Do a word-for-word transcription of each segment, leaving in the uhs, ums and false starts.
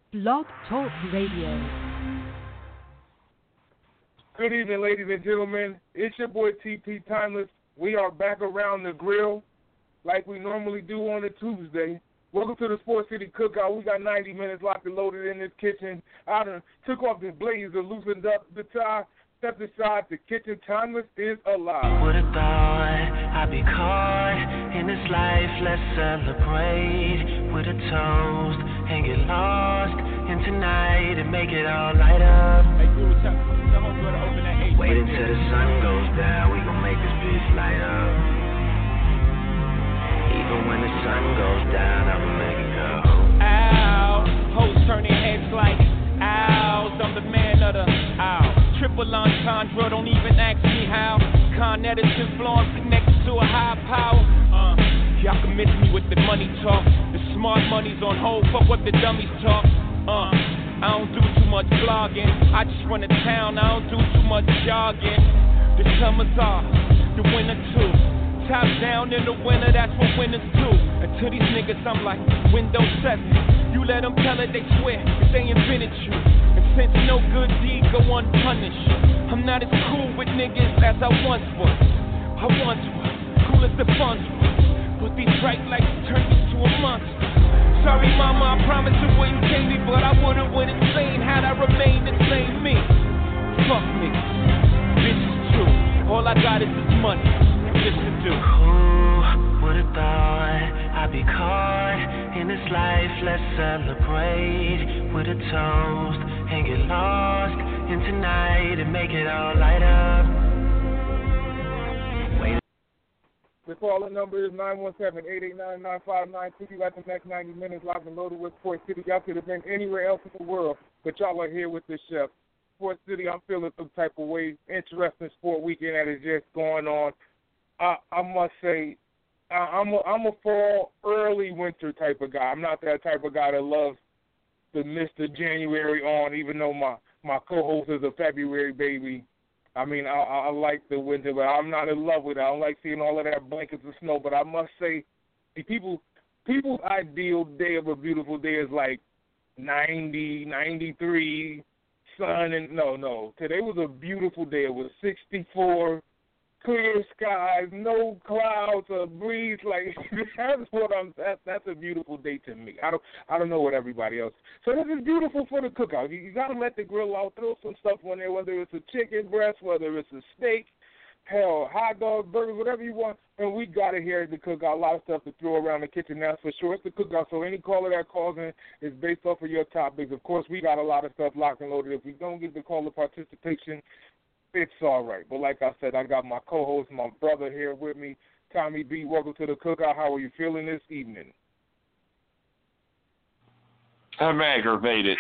Blog Talk Radio. Good evening, ladies and gentlemen. It's your boy T P Timeless. We are back around the grill like we normally do on a Tuesday. Welcome to the Sports City Cookout. We got ninety minutes locked and loaded in this kitchen. I done took off the blazer, loosened up the tie, stepped aside. The kitchen Timeless is alive. Would have thought I'd be caught in this life. Let's celebrate with a toast and get lost in tonight and make it all light up. Hey, Guru, tell, tell homegirl to open that eight. Wait until the sun goes down. We gon' make this bitch light up. Even when the sun goes down, I'ma make it go. Ow, hoes turning heads like owls. I'm the man of the owl. Triple entendre, don't even ask me how. Con Edison blonde connected to a high power. Uh, y'all can miss me with the money talk. The smart money's on hold, fuck what the dummies talk. Uh, I don't do too much vlogging. I just run a town, I don't do too much jogging. The summers are, the winter too. Top down in the winter, that's what winners do. And to these niggas, I'm like Windows seven. You let them tell it, they swear that they invented you. And since no good deed go unpunished, I'm not as cool with niggas as I once was. I once was, cool as the funds was. But these bright lights turned me to a monster. Sorry mama, I promised it wouldn't kill me, but I would've went insane had I remained the same me. Fuck me, this is true. All I got is this money, just to do. Who would've thought I'd be caught in this life? Let's celebrate with a toast and get lost in tonight and make it all light up. Wait. The calling number is nine one seven, eight eight nine, nine five nine two. You got the next ninety minutes locked and loaded with Sports City. Y'all could have been anywhere else in the world, but y'all are here with the chef. Sports City, I'm feeling some type of way. Interesting sport weekend that is just going on. I, I must say, I, I'm a, I'm a fall, early winter type of guy. I'm not that type of guy that loves the Mister January on, even though my, my co-host is a February baby. I mean, I, I like the winter, but I'm not in love with it. I don't like seeing all of that blankets of snow. But I must say, people, people's ideal day of a beautiful day is like ninety, ninety-three, sun, and no, no. Today was a beautiful day. It was sixty-four, clear skies, no clouds, a breeze. Like that's what I'm. That's that's a beautiful day to me. I don't. I don't know what everybody else. So this is beautiful for the cookout. You, you got to let the grill out. Throw some stuff on there, whether it's a chicken breast, whether it's a steak, hell, hot dog, burgers, whatever you want. And we got it here at the cookout. A lot of stuff to throw around the kitchen. That's for sure. It's the cookout. So any caller that calls in is based off of your topics. Of course, we got a lot of stuff locked and loaded. If we don't get the caller participation, it's all right. But like I said, I got my co-host, my brother here with me, Tommy B. Welcome to the cookout. How are you feeling this evening? I'm aggravated.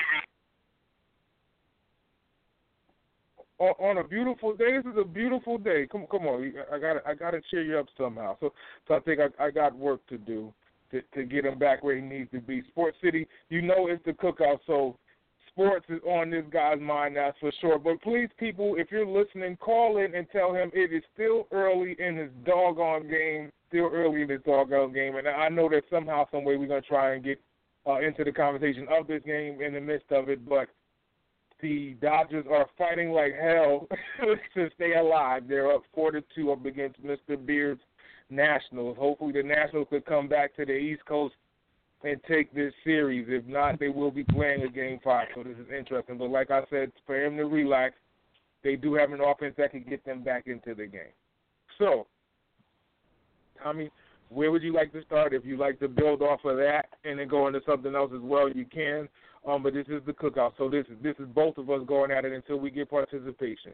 On, on a beautiful day, this is a beautiful day. Come, come on, I got, I got to cheer you up somehow. So, so I think I, I got work to do to, to get him back where he needs to be. Sports City, you know, it's the cookout, so sports is on this guy's mind, that's for sure. But please, people, if you're listening, call in and tell him it is still early in his doggone game, still early in his doggone game. And I know that somehow, some way, we're going to try and get uh, into the conversation of this game in the midst of it. But the Dodgers are fighting like hell to stay alive. They're up four to two up against Mister Beard's Nationals. Hopefully the Nationals could come back to the East Coast and take this series. If not, they will be playing a game five, so this is interesting. But like I said, for him to relax, they do have an offense that can get them back into the game. So, Tommy, where would you like to start? If you'd like to build off of that and then go into something else as well, you can. Um, but this is the cookout, so this is this is both of us going at it until we get participation.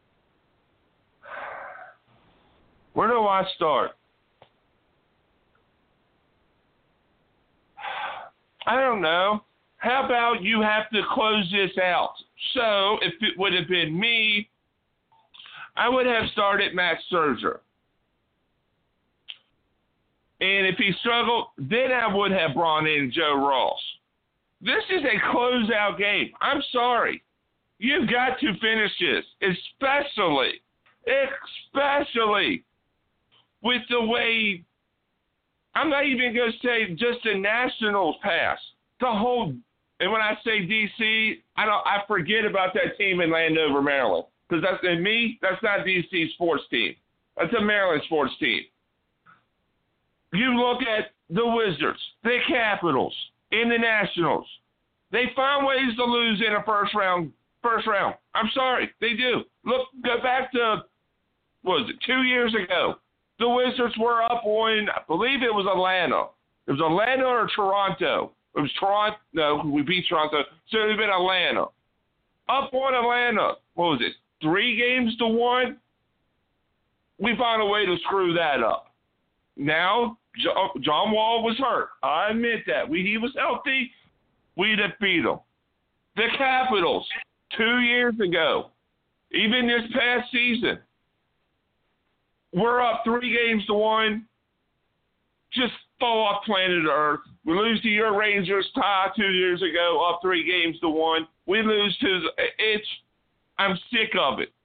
Where do I start? I don't know. How about you have to close this out? So if it would have been me, I would have started Max Scherzer. And if he struggled, then I would have brought in Joe Ross. This is a closeout game. I'm sorry. You've got to finish this, especially, especially with the way, I'm not even going to say just the Nationals pass. The whole And when I say D C, I don't. I forget about that team in Landover, Maryland, because that's in me. That's not D C sports team. That's a Maryland sports team. You look at the Wizards, the Capitals, and the Nationals. They find ways to lose in a first round. First round. I'm sorry, they do. Look, go back to what was it two years ago? The Wizards were up on, I believe it was Atlanta. It was Atlanta or Toronto. It was Toronto. No, we beat Toronto. So it would have been Atlanta. Up on Atlanta. What was it? Three games to one? We found a way to screw that up. Now, John Wall was hurt. I admit that. We, he was healthy. We'd have beat him. The Capitals, two years ago, even this past season, we're up three games to one. Just fall off planet Earth. We lose to your Rangers tie two years ago, up three games to one. We lose to it's. I'm sick of it.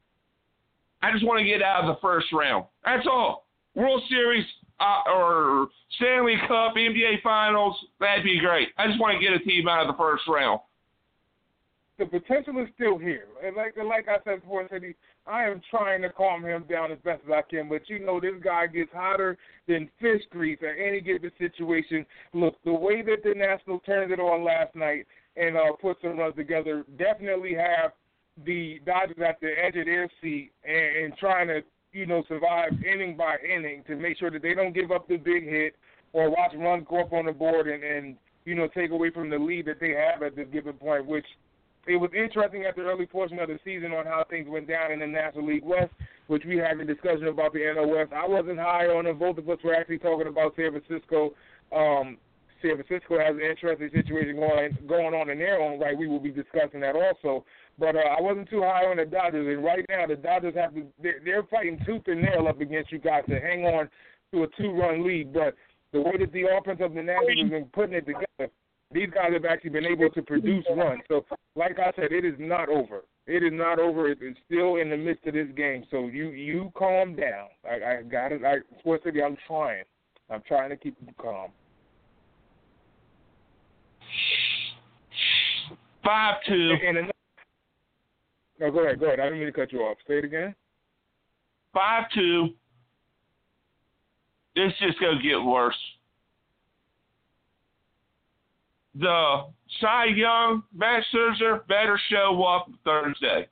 I just want to get out of the first round. That's all. World Series uh, or Stanley Cup, N B A Finals, that'd be great. I just want to get a team out of the first round. The potential is still here. And like like I said before, City, I am trying to calm him down as best as I can. But, you know, this guy gets hotter than fish grease at any given situation. Look, the way that the Nationals turned it on last night and uh, put some runs together definitely have the Dodgers at the edge of their seat and, and trying to, you know, survive inning by inning to make sure that they don't give up the big hit or watch runs go up on the board and, and, you know, take away from the lead that they have at this given point, which it was interesting at the early portion of the season on how things went down in the National League West, which we had a discussion about the N L West. I wasn't high on it. Both of us were actually talking about San Francisco. Um, San Francisco has an interesting situation going going on in their own right. We will be discussing that also. But uh, I wasn't too high on the Dodgers, and right now the Dodgers have to they're, they're fighting tooth and nail up against you guys to hang on to a two-run lead. But the way that the offense of the Nationals has been putting it together, these guys have actually been able to produce runs. So, like I said, it is not over. It is not over. It is still in the midst of this game. So you you calm down. I, I got it. I, Sports City, I'm trying. I'm trying to keep you calm. Five two. And, and another, no, go ahead. Go ahead. I didn't mean to cut you off. Say it again. Five two. It's just gonna get worse. The Cy Young, Max Scherzer better show up Thursday.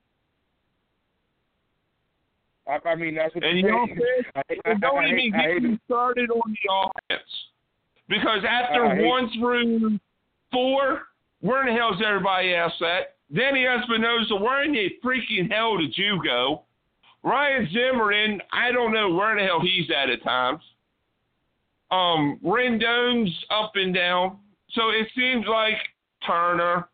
I, I mean, that's what and you're you saying. Know, don't even get me started on the offense. Because after one through four, where in the hell is everybody else at? Danny Espinosa, where in the freaking hell did you go? Ryan Zimmerman, I don't know where the hell he's at at times. Um, Rendon's up and down. So it seems like Turner,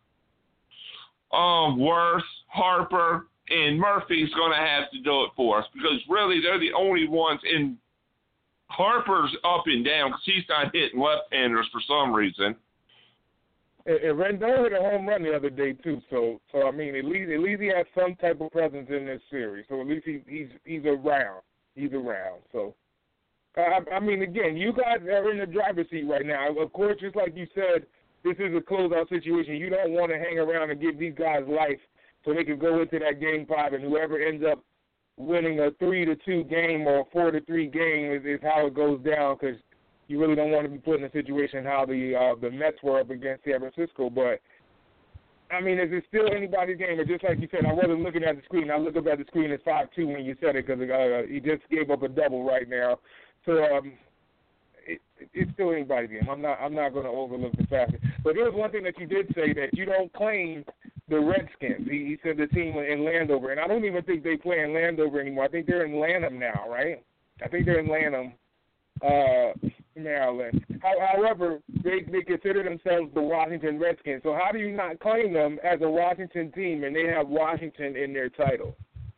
um, Worth, Harper, and Murphy's going to have to do it for us because really they're the only ones. And Harper's up and down because he's not hitting left-handers for some reason. And, and Rendon hit a home run the other day too. So, so I mean, at least at least he has some type of presence in this series. So at least he, he's he's around. He's around. So. I, I mean, again, you guys are in the driver's seat right now. Of course, just like you said, this is a closeout situation. You don't want to hang around and give these guys life so they can go into that game five, and whoever ends up winning a three to two game or a four to three game is, is how it goes down because you really don't want to be put in a situation how the uh, the Mets were up against San Francisco. But I mean, is it still anybody's game? Or just like you said, I wasn't looking at the screen. I looked up at the screen at five two when you said it because uh, he just gave up a double right now. So um, it, it, it's still anybody's game. I'm not. I'm not going to overlook the fact. But there was one thing that you did say that you don't claim the Redskins. He, he said the team in Landover, and I don't even think they play in Landover anymore. I think they're in Lanham now, right? I think they're in Lanham, uh, Maryland. How, however, they they consider themselves the Washington Redskins. So how do you not claim them as a Washington team, and they have Washington in their title?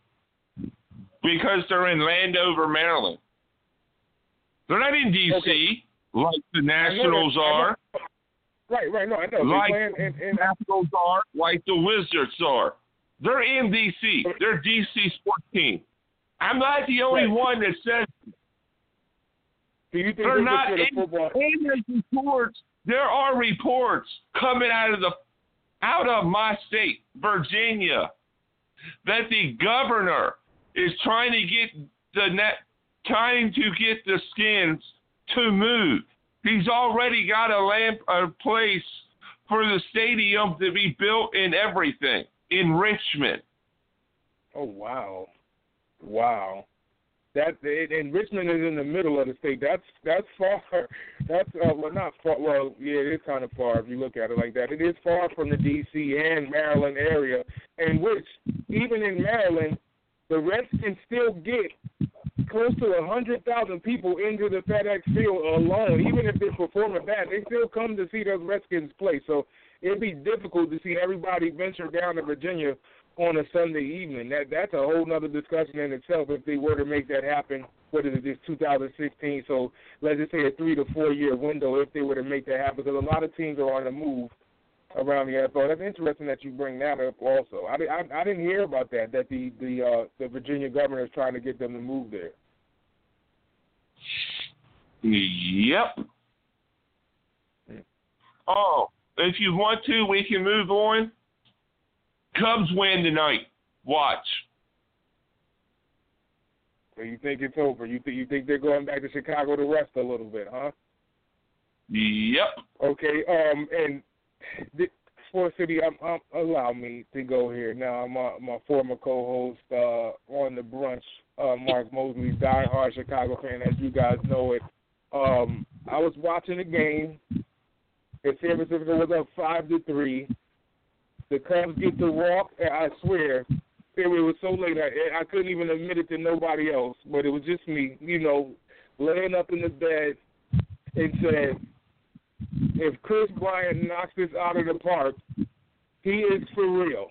Because they're in Landover, Maryland. They're not in D C okay. like the Nationals are. Right, right. No, I know. Like in, in, in, the Nationals are, like the Wizards are. They're in D C. They're D C sports team. I'm not the only right. one that says Do you think they're not in in, in towards There are reports coming out of the out of my state, Virginia, that the governor is trying to get the net, trying to get the Skins to move. He's already got a lamp, a place for the stadium to be built and everything in Richmond. Oh wow, wow! That and Richmond is in the middle of the state. That's that's far. That's uh, well, not far. Well, yeah, it is kind of far if you look at it like that. It is far from the D C and Maryland area, in which even in Maryland, the Redskins still get close to a hundred thousand people into the FedEx Field alone. Even if they're performing bad, they still come to see those Redskins play. So it'd be difficult to see everybody venture down to Virginia on a Sunday evening. That that's a whole nother discussion in itself if they were to make that happen. What is it, this two thousand sixteen? So let's just say a three to four year window if they were to make that happen, because a lot of teams are on the move around the N F L. That's interesting that you bring that up also. I, I, I didn't hear about that, that the the, uh, the Virginia governor is trying to get them to move there. Yep. Oh, if you want to, we can move on. Cubs win tonight. Watch. So you think it's over? You think you think they're going back to Chicago to rest a little bit, huh? Yep. Okay. Um. And the, Sports City, um, um, allow me to go here now. My my former co-host uh, on the brunch, uh, Mark Mosley, diehard Chicago fan, as you guys know it. Um. I was watching the game. And San Francisco was up five to three. The Cubs get to walk, and I swear, it was so late, I, I couldn't even admit it to nobody else, but it was just me, you know, laying up in the bed and said, if Chris Bryant knocks this out of the park, he is for real.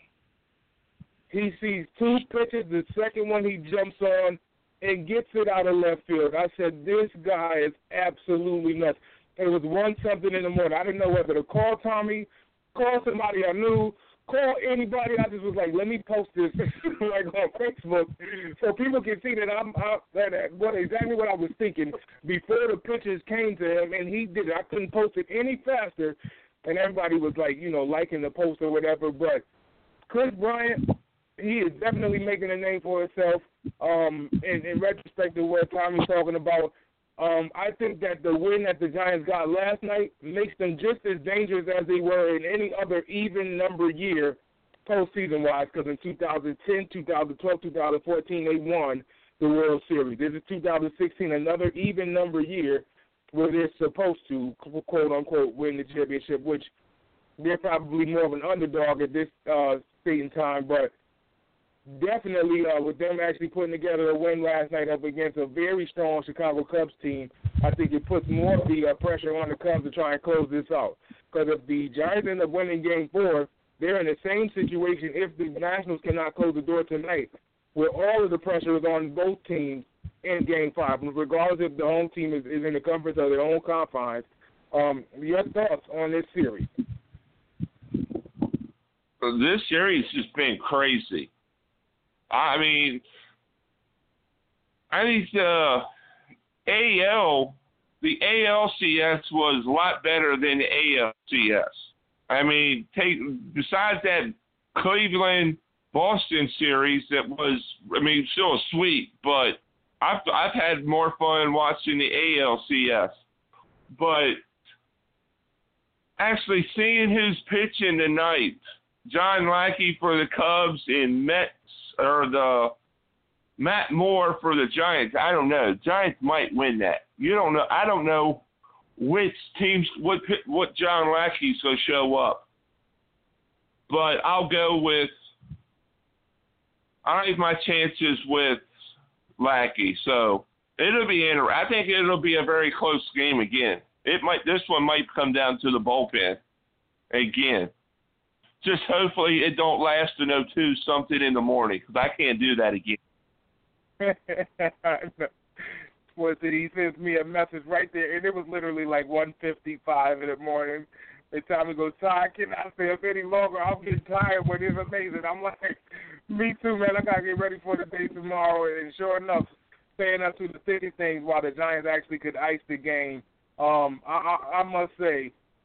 He sees two pitches, the second one he jumps on and gets it out of left field. I said, this guy is absolutely nuts. It was one something in the morning. I didn't know whether to call Tommy, call somebody I knew, call anybody. I just was like, let me post this like on Facebook so people can see that I'm out, that what exactly what I was thinking before the pitches came to him, and he did it. I couldn't post it any faster, and everybody was like, you know, liking the post or whatever. But Chris Bryant, he is definitely making a name for himself. Um, in, in retrospect to what Tommy's talking about, Um, I think that the win that the Giants got last night makes them just as dangerous as they were in any other even number year postseason-wise, because in two thousand ten, two thousand twelve, two thousand fourteen, they won the World Series. This is two thousand sixteen, another even number year where they're supposed to, quote-unquote, win the championship, which they're probably more of an underdog at this uh, state in time, but definitely, uh, with them actually putting together a win last night up against a very strong Chicago Cubs team, I think it puts more of the uh, pressure on the Cubs to try and close this out. Because if the Giants end up winning Game Four, they're in the same situation if the Nationals cannot close the door tonight, where all of the pressure is on both teams in Game Five, regardless if the home team is, is in the comfort of their own confines. Um, your thoughts on this series? This series has been crazy. I mean, I think the A L, the A L C S was a lot better than the A L C S. I mean, take besides that Cleveland-Boston series that was, I mean, still a sweep, but I've I've had more fun watching the A L C S. But actually seeing who's pitching tonight, John Lackey for the Cubs and Mets, or the Matt Moore for the Giants. I don't know. Giants might win that. You don't know. I don't know which teams, what what John Lackey's going to show up. But I'll go with, I have my chances with Lackey. So it'll be interesting. I think it'll be a very close game again. It might. This one might come down to the bullpen again. Just hopefully it don't last to no two something in the morning, because I can't do that again. Was it? He sent me a message right there, and it was literally like one fifty-five in the morning. The time he goes, "Ty, I cannot stay up any longer. I'm getting tired, but it's amazing." I'm like, me too, man. I got to get ready for the day tomorrow. And sure enough, staying up to the city things while the Giants actually could ice the game. Um, I, I, I must say,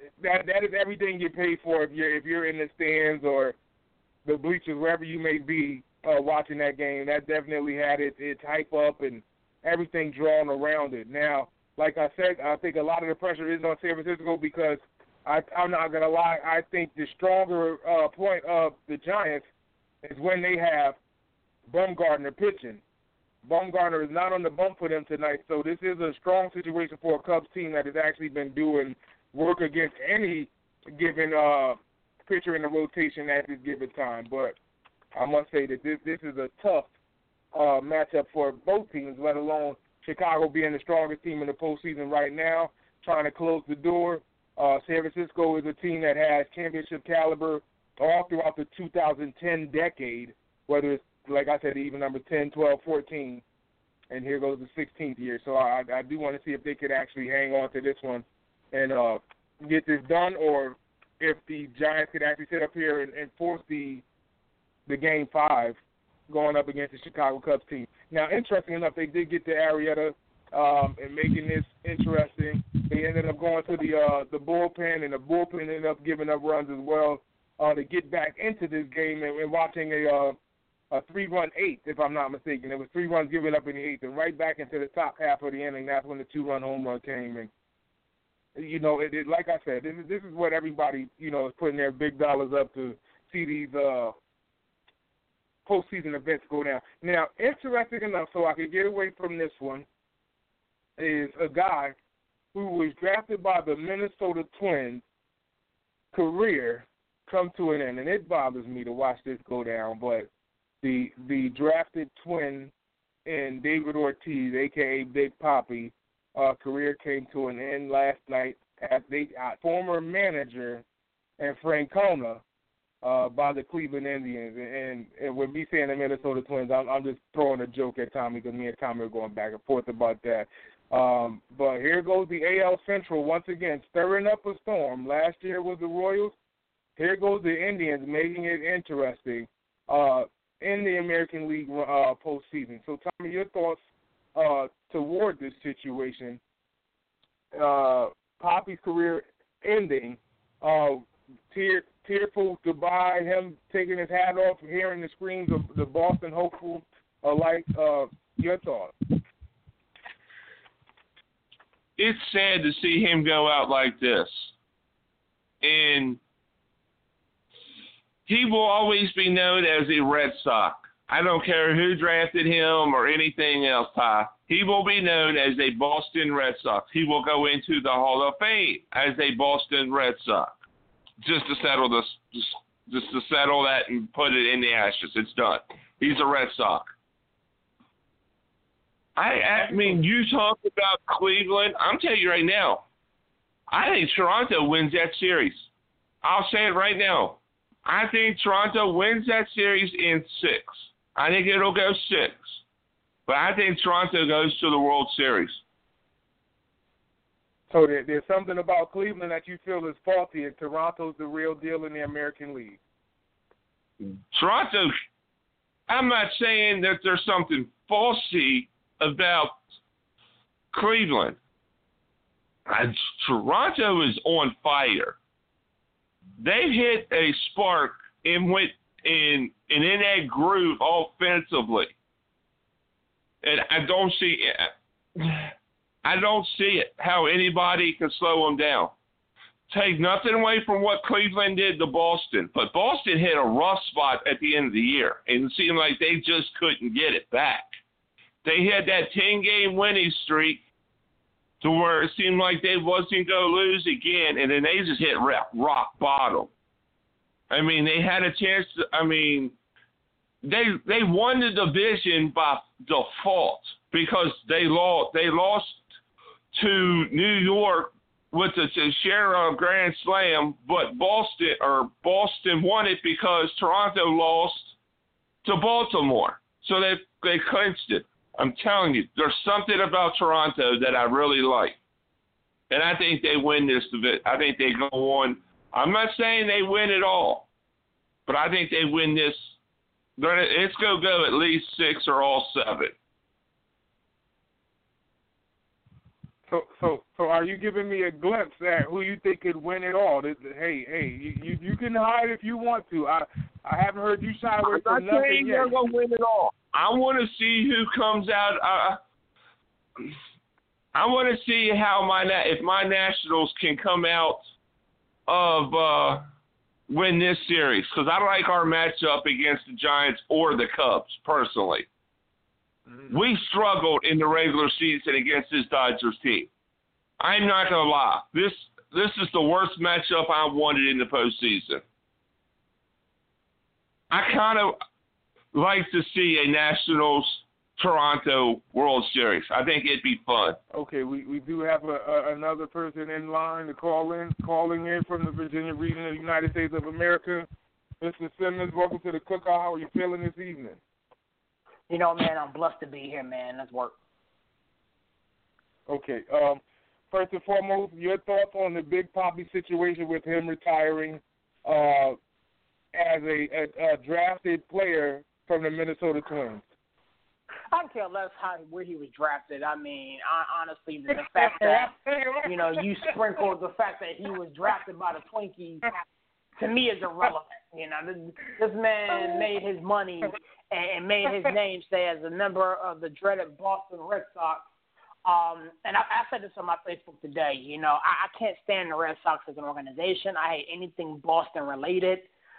that that is everything you pay for if you're if you're in the stands or the bleachers, wherever you may be uh, watching that game. That definitely had its its hype up and everything drawn around it. Now, like I said, I think a lot of the pressure is on San Francisco because I, I'm not gonna lie. I think the stronger uh, point of the Giants is when they have Bumgarner pitching. Bumgarner is not on the bump for them tonight, so this is a strong situation for a Cubs team that has actually been doing work against any given uh, pitcher in the rotation at this given time. But I must say that this this is a tough uh, matchup for both teams, let alone Chicago being the strongest team in the postseason right now, trying to close the door. Uh, San Francisco is a team that has championship caliber all throughout the two thousand ten decade, whether it's, like I said, even number ten, twelve, fourteen, and here goes the sixteenth year. So I, I do want to see if they could actually hang on to this one and uh, get this done, or if the Giants could actually sit up here and, and force the the game five going up against the Chicago Cubs team. Now, interesting enough, they did get to Arrieta um, and making this interesting. They ended up going to the uh, the bullpen, and the bullpen ended up giving up runs as well uh, to get back into this game and, and watching a uh, a three-run eighth, if I'm not mistaken. There was three runs given up in the eighth, and right back into the top half of the inning, that's when the two-run home run came. And, you know, it, it, like I said, this is, this is what everybody, you know, is putting their big dollars up to see these uh, postseason events go down. Now, interesting enough, so I could get away from this one, is a guy who was drafted by the Minnesota Twins career come to an end. And it bothers me to watch this go down, but the the drafted twin in David Ortiz, a k a. Big Papi, uh, career came to an end last night as they uh, former manager and Francona uh, by the Cleveland Indians. And, and with me saying the Minnesota Twins, I'm, I'm just throwing a joke at Tommy because me and Tommy are going back and forth about that. Um, but here goes the A L Central once again, stirring up a storm. Last year was the Royals. Here goes the Indians, making it interesting uh, in the American League uh, postseason. So, Tommy, your thoughts uh, toward this situation? Uh, Papi's career ending, uh, tear, tearful goodbye, him taking his hat off, hearing the screams of the Boston hopeful alike. Uh, your thoughts? It's sad to see him go out like this. And he will always be known as a Red Sox. I don't care who drafted him or anything else, Ty. He will be known as a Boston Red Sox. He will go into the Hall of Fame as a Boston Red Sox. Just to settle this, just, just to settle that and put it in the ashes. It's done. He's a Red Sox. I, I mean, you talk about Cleveland. I'm telling you right now, I think Toronto wins that series. I'll say it right now. I think Toronto wins that series in six. I think it'll go six. But I think Toronto goes to the World Series. So there, there's something about Cleveland that you feel is faulty, and Toronto's the real deal in the American League. Toronto, I'm not saying that there's something faulty about Cleveland. Uh, Toronto is on fire. They hit a spark and went in and in that groove offensively, and I don't see I don't see it how anybody can slow them down. Take nothing away from what Cleveland did to Boston, but Boston hit a rough spot at the end of the year, and it seemed like they just couldn't get it back. They had that ten-game winning streak to where it seemed like they wasn't going to lose again, and then they just hit rock bottom. I mean, they had a chance to, I mean, they they won the division by default because they lost, they lost to New York with the Teixeira Grand Slam, but Boston or Boston won it because Toronto lost to Baltimore. So they they clinched it. I'm telling you, there's something about Toronto that I really like. And I think they win this division. I think they go on. I'm not saying they win it all, but I think they win this. It's going to go at least six or all seven. So, so, so, are you giving me a glimpse at who you think could win it all? This, hey, hey, you, you, you can hide if you want to. I, I haven't heard you shy away from I'm not saying nothing yet. they're gonna win it all. I want to see who comes out. Uh, I want to see how my if my Nationals can come out of uh, win this series, because I like our matchup against the Giants or the Cubs personally. Mm-hmm. We struggled in the regular season against this Dodgers team. I'm not gonna lie. This this is the worst matchup I wanted in the postseason. I kind of like to see a Nationals Toronto World Series. I think it'd be fun. Okay, we, we do have a, a, another person in line to call in, calling in from the Virginia region of the United States of America. Mister Simmons, welcome to the Cookout. How are you feeling this evening? You know, man, I'm blessed to be here, man. Let's work. Okay. Um, first and foremost, your thoughts on the Big Papi situation with him retiring uh, as a, a, a drafted player from the Minnesota Twins? I don't care less how where he was drafted. I mean, I, honestly, the, the fact that, you know, you sprinkled the fact that he was drafted by the Twinkies, to me, is irrelevant. You know, this, this man made his money and made his name stay as a member of the dreaded Boston Red Sox. Um, and I, I said this on my Facebook today. You know, I, I can't stand the Red Sox as an organization. I hate anything Boston related.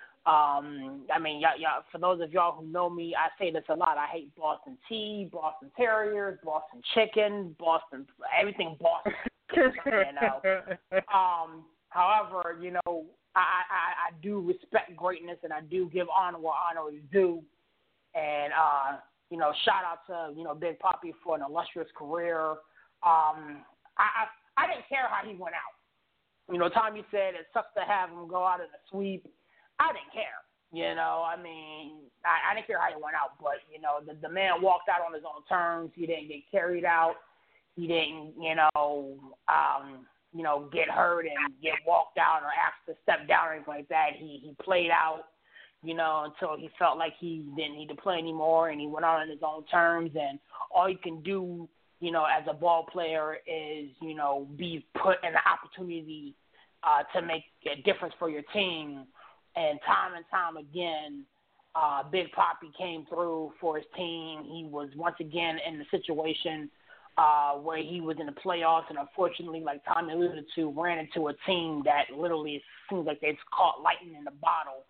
Um, I mean, y'all, y'all, for those of y'all who know me, I say this a lot. I hate Boston tea, Boston Terriers, Boston chicken, Boston, everything Boston. You know. Um, however, you know, I, I, I do respect greatness and I do give honor where honor is due. And, uh, you know, shout out to, you know, Big Papi for an illustrious career. Um, I, I, I didn't care how he went out. You know, Tommy said it sucks to have him go out in a sweep. I didn't care. You know, I mean, I, I didn't care how he went out, but, you know, the, the man walked out on his own terms. He didn't get carried out. He didn't, you know, um, you know, get hurt and get walked out or asked to step down or anything like that. He he played out, you know, until he felt like he didn't need to play anymore, and he went out on his own terms. And all you can do, you know, as a ball player is, you know, be put in the opportunity uh, to make a difference for your team. And time and time again, uh, Big Papi came through for his team. He was once again in the situation uh, where he was in the playoffs, and unfortunately, like Tommy alluded to, ran into a team that literally seems like they've caught lightning in the bottle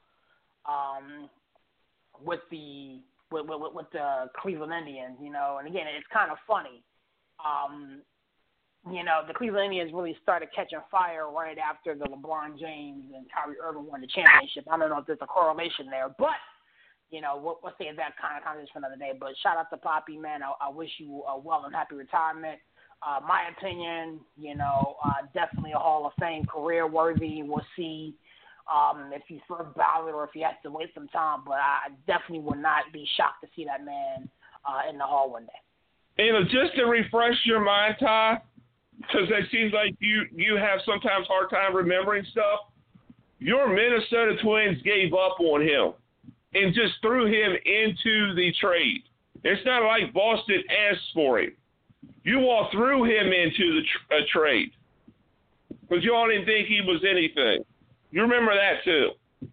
um, with the with, with, with the Cleveland Indians, you know. And again, it's kind of funny. Um, You know, the Cleveland Indians really started catching fire right after the LeBron James and Kyrie Irving won the championship. I don't know if there's a correlation there, but, you know, we'll, we'll save that kind of conversation for another day. But shout out to Papi, man. I, I wish you a well and happy retirement. Uh, my opinion, you know, uh, definitely a Hall of Fame career worthy. We'll see um, if he's first ballot or if he has to wait some time. But I definitely would not be shocked to see that man uh, in the Hall one day. You know, just to refresh your mind, Ty, because it seems like you, you have sometimes hard time remembering stuff. Your Minnesota Twins gave up on him and just threw him into the trade. It's not like Boston asked for him. You all threw him into the tr- a trade because you all didn't think he was anything. You remember that too.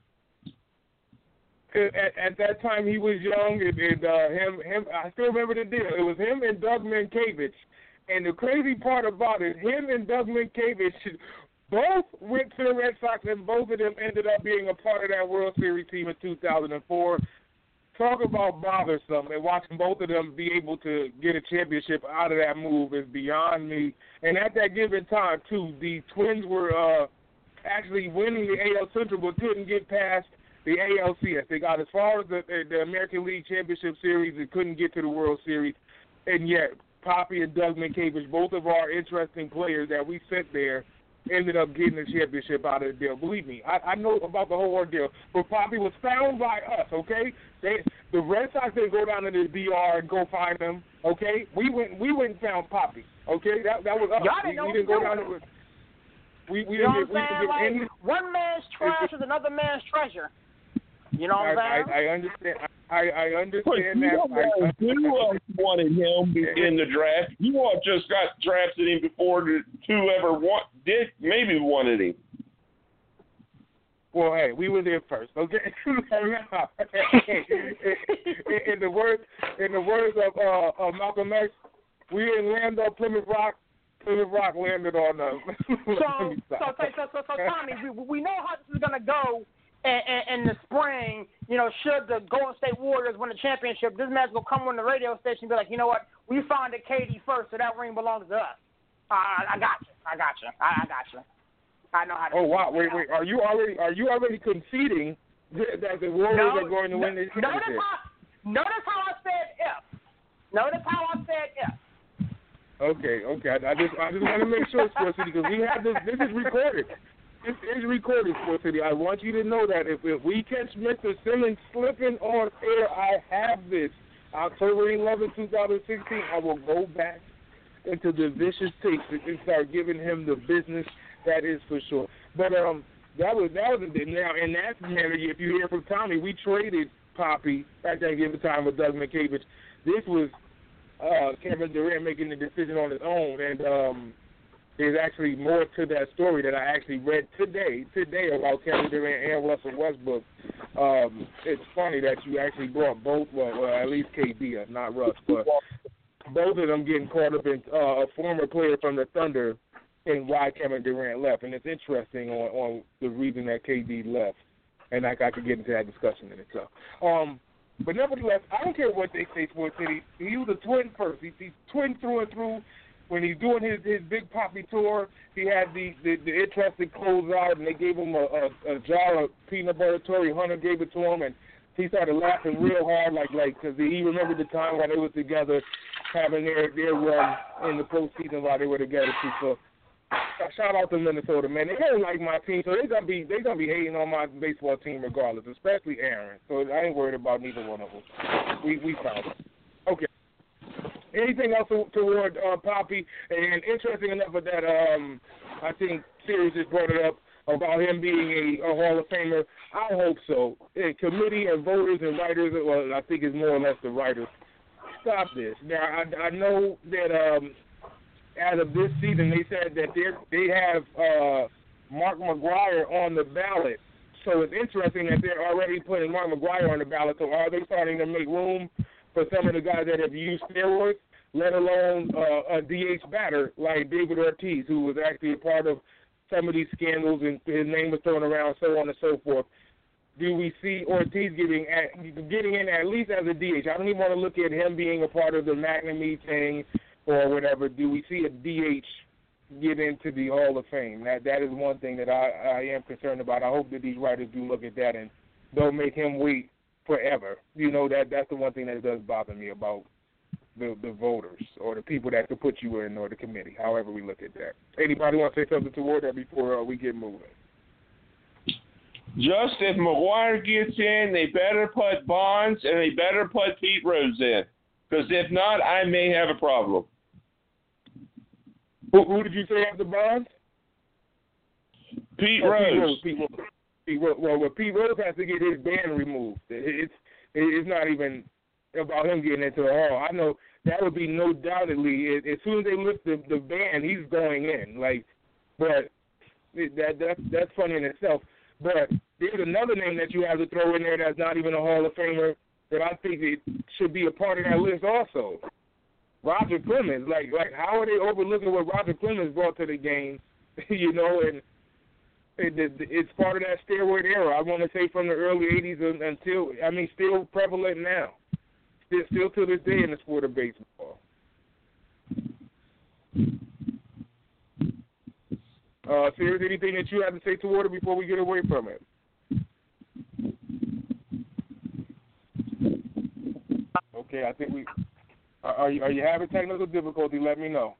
At, at that time, he was young, and, and uh, him, him. I still remember the deal. It was him and Doug Mientkiewicz. And the crazy part about it, him and Doug Mientkiewicz both went to the Red Sox, and both of them ended up being a part of that World Series team in two thousand four. Talk about bothersome, and watching both of them be able to get a championship out of that move is beyond me. And at that given time, too, the Twins were uh, actually winning the A L Central but couldn't get past the A L C S. They got as far as the, the American League Championship Series and couldn't get to the World Series, and yet Papi and Doug Mientkiewicz, both of our interesting players that we sent there, ended up getting the championship out of the deal. Believe me, I, I know about the whole ordeal. But Papi was found by us, okay? They, the Red Sox didn't go down to the D R and go find them, okay? We went we went and found Papi, okay? That that was us. Y'all didn't we, know we didn't go down to we, we you know didn't what get, I'm we saying? didn't get Like, any. one man's trash is another man's treasure. You know what I, I'm saying? I, I understand. I, I understand But that. you don't know who else wanted him in the draft. You all just got drafted him before the whoever want, did maybe wanted him. Well, hey, we were there first, okay? in, in the words, in the words of, uh, of Malcolm X, we didn't land on Plymouth Rock. Plymouth Rock landed on us. so, so, so, so, so, so, Tommy, we we know how this is gonna go in, in, in the spring. You know, should the Golden State Warriors win the championship, this match will come on the radio station and be like, you know what? We found a K D first, so that ring belongs to us. Uh, I got you. I got you. I, I got you. I know how to. Oh wow! Wait, wait. Are you already are you already conceding that the Warriors no, are going to win this notice championship? how, notice how I said if. Notice how I said if. Okay, okay. I, I just I just want to make sure, Sports City, because we have this. This is recorded. This is recorded, Sports City. I want you to know that if, if we catch Mister Simmons slipping on air, I have this. October eleventh, twenty sixteen, I will go back into the vicious tapes and start giving him the business. That is for sure. But um, that was that was a, now in that manner. If you hear from Tommy, we traded Poppy at that given time with Doug McCavish. This was uh, Kevin Durant making the decision on his own, and um, there's actually more to that story that I actually read today today about Kevin Durant and Russell Westbrook. Um, it's funny that you actually brought both, well, well at least K D, uh, not Russ, but both of them getting caught up in uh, a former player from the Thunder. And why Kevin Durant left, and it's interesting on, on the reason that K D left, and I, I could get into that discussion in itself. Um, but nevertheless, I don't care what they say, Sports City. He was a twin first. He, he's twin through and through. When he's doing his, his Big Poppy tour, he had the, the, the interesting clothes out, and they gave him a, a, a jar of peanut butter. Torrey Hunter gave it to him, and he started laughing real hard, like like because he remembered the time when they were together, having their their run in the postseason while they were together too. So. Shout out to Minnesota, man. They don't like my team, so they're gonna be they gonna be hating on my baseball team regardless, especially Aaron. So I ain't worried about neither one of them. We we found it. Okay. Anything else toward uh, Poppy? And interesting enough of that, um, I think Sirius just brought it up about him being a, a Hall of Famer. I hope so. A committee and voters and writers, well, I think it's more or less the writers. Stop this. Now I I know that. Um, As of this season, they said that they they have uh, Mark McGwire on the ballot. So it's interesting that they're already putting Mark McGwire on the ballot. So are they starting to make room for some of the guys that have used steroids, let alone uh, a D H batter like David Ortiz, who was actually a part of some of these scandals and his name was thrown around, so on and so forth. Do we see Ortiz getting at, getting in at least as a D H? I don't even want to look at him being a part of the McNamee thing or whatever. Do we see a D H get into the Hall of Fame? That that is one thing that I, I am concerned about. I hope that these writers do look at that and don't make him wait forever. You know, that that's the one thing that does bother me about the the voters or the people that could put you in or the committee, however we look at that. Anybody want to say something toward that before uh, we get moving? Just if McGwire gets in, they better put Bonds and they better put Pete Rose in. Because if not, I may have a problem. Who, who did you say after Bonds? Pete oh, Rose. Pete Rose. Pete Rose. Pete Rose. Well, well, Pete Rose has to get his ban removed. It's it's not even about him getting into the Hall. I know that would be no doubtedly as soon as they lift the, the ban, he's going in. Like, but that that's that's funny in itself. But there's another name that you have to throw in there that's not even a Hall of Famer that I think it should be a part of that list also. Roger Clemens, like, like how are they overlooking what Roger Clemens brought to the game? You know, and it, it, it's part of that steroid era. I want to say from the early eighties until, I mean, still prevalent now. Still, still to this day in the sport of baseball. Uh, Sirius, anything that you have to say toward it before we get away from it? Okay, I think we are. You, are you having technical difficulty? Let me know.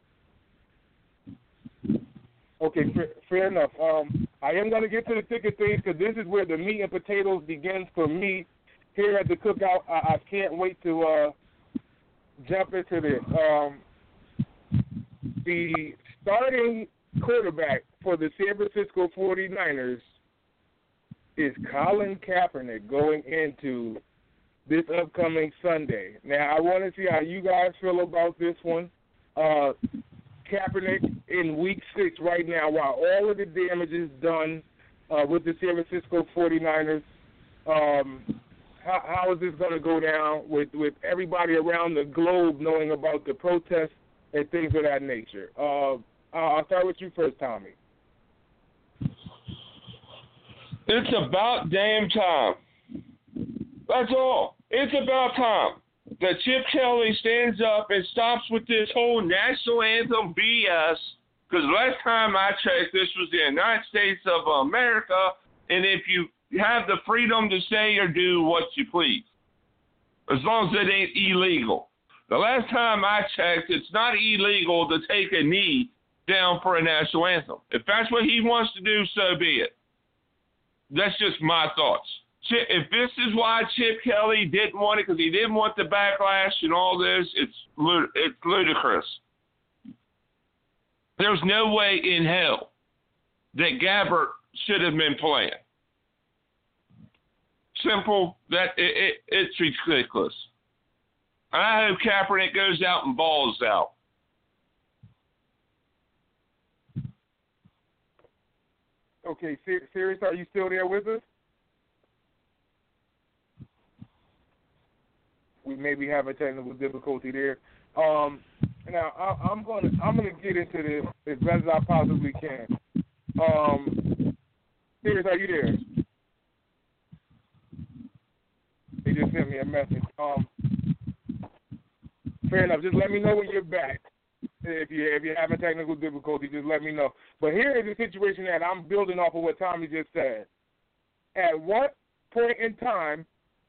Okay, fair, fair enough. Um, I am going to get to the ticket things because this is where the meat and potatoes begins for me here at the Cookout. I, I can't wait to uh, jump into this. Um, the starting quarterback for the San Francisco forty-niners is Colin Kaepernick going into this upcoming Sunday? Now, I want to see how you guys feel about this one. Uh, Kaepernick in week six right now, while all of the damage is done uh, with the San Francisco forty-niners, um, how, how is this going to go down with, with everybody around the globe knowing about the protests and things of that nature? Uh, I'll start with you first, Tommy. It's about damn time. That's all. It's about time that Chip Kelly stands up and stops with this whole national anthem B S, because last time I checked, this was the United States of America, and if you have the freedom to say or do what you please, as long as it ain't illegal. The last time I checked, it's not illegal to take a knee down for a national anthem. If that's what he wants to do, so be it. That's just my thoughts. Chip, if this is why Chip Kelly didn't want it, because he didn't want the backlash and all this, it's it's ludicrous. There's no way in hell that Gabbert should have been playing. Simple. That it, it, it's ridiculous. And I hope Kaepernick goes out and balls out. Okay, Sirius, are you still there with us? We maybe have a technical difficulty there. Um, now I, I'm going to I'm going to get into this as best as I possibly can. Um, Sirius, are you there? He just sent me a message. Um, fair enough. Just let me know when you're back. If you if you're having technical difficulty, just let me know. But here is the situation that I'm building off of what Tommy just said. At what point in time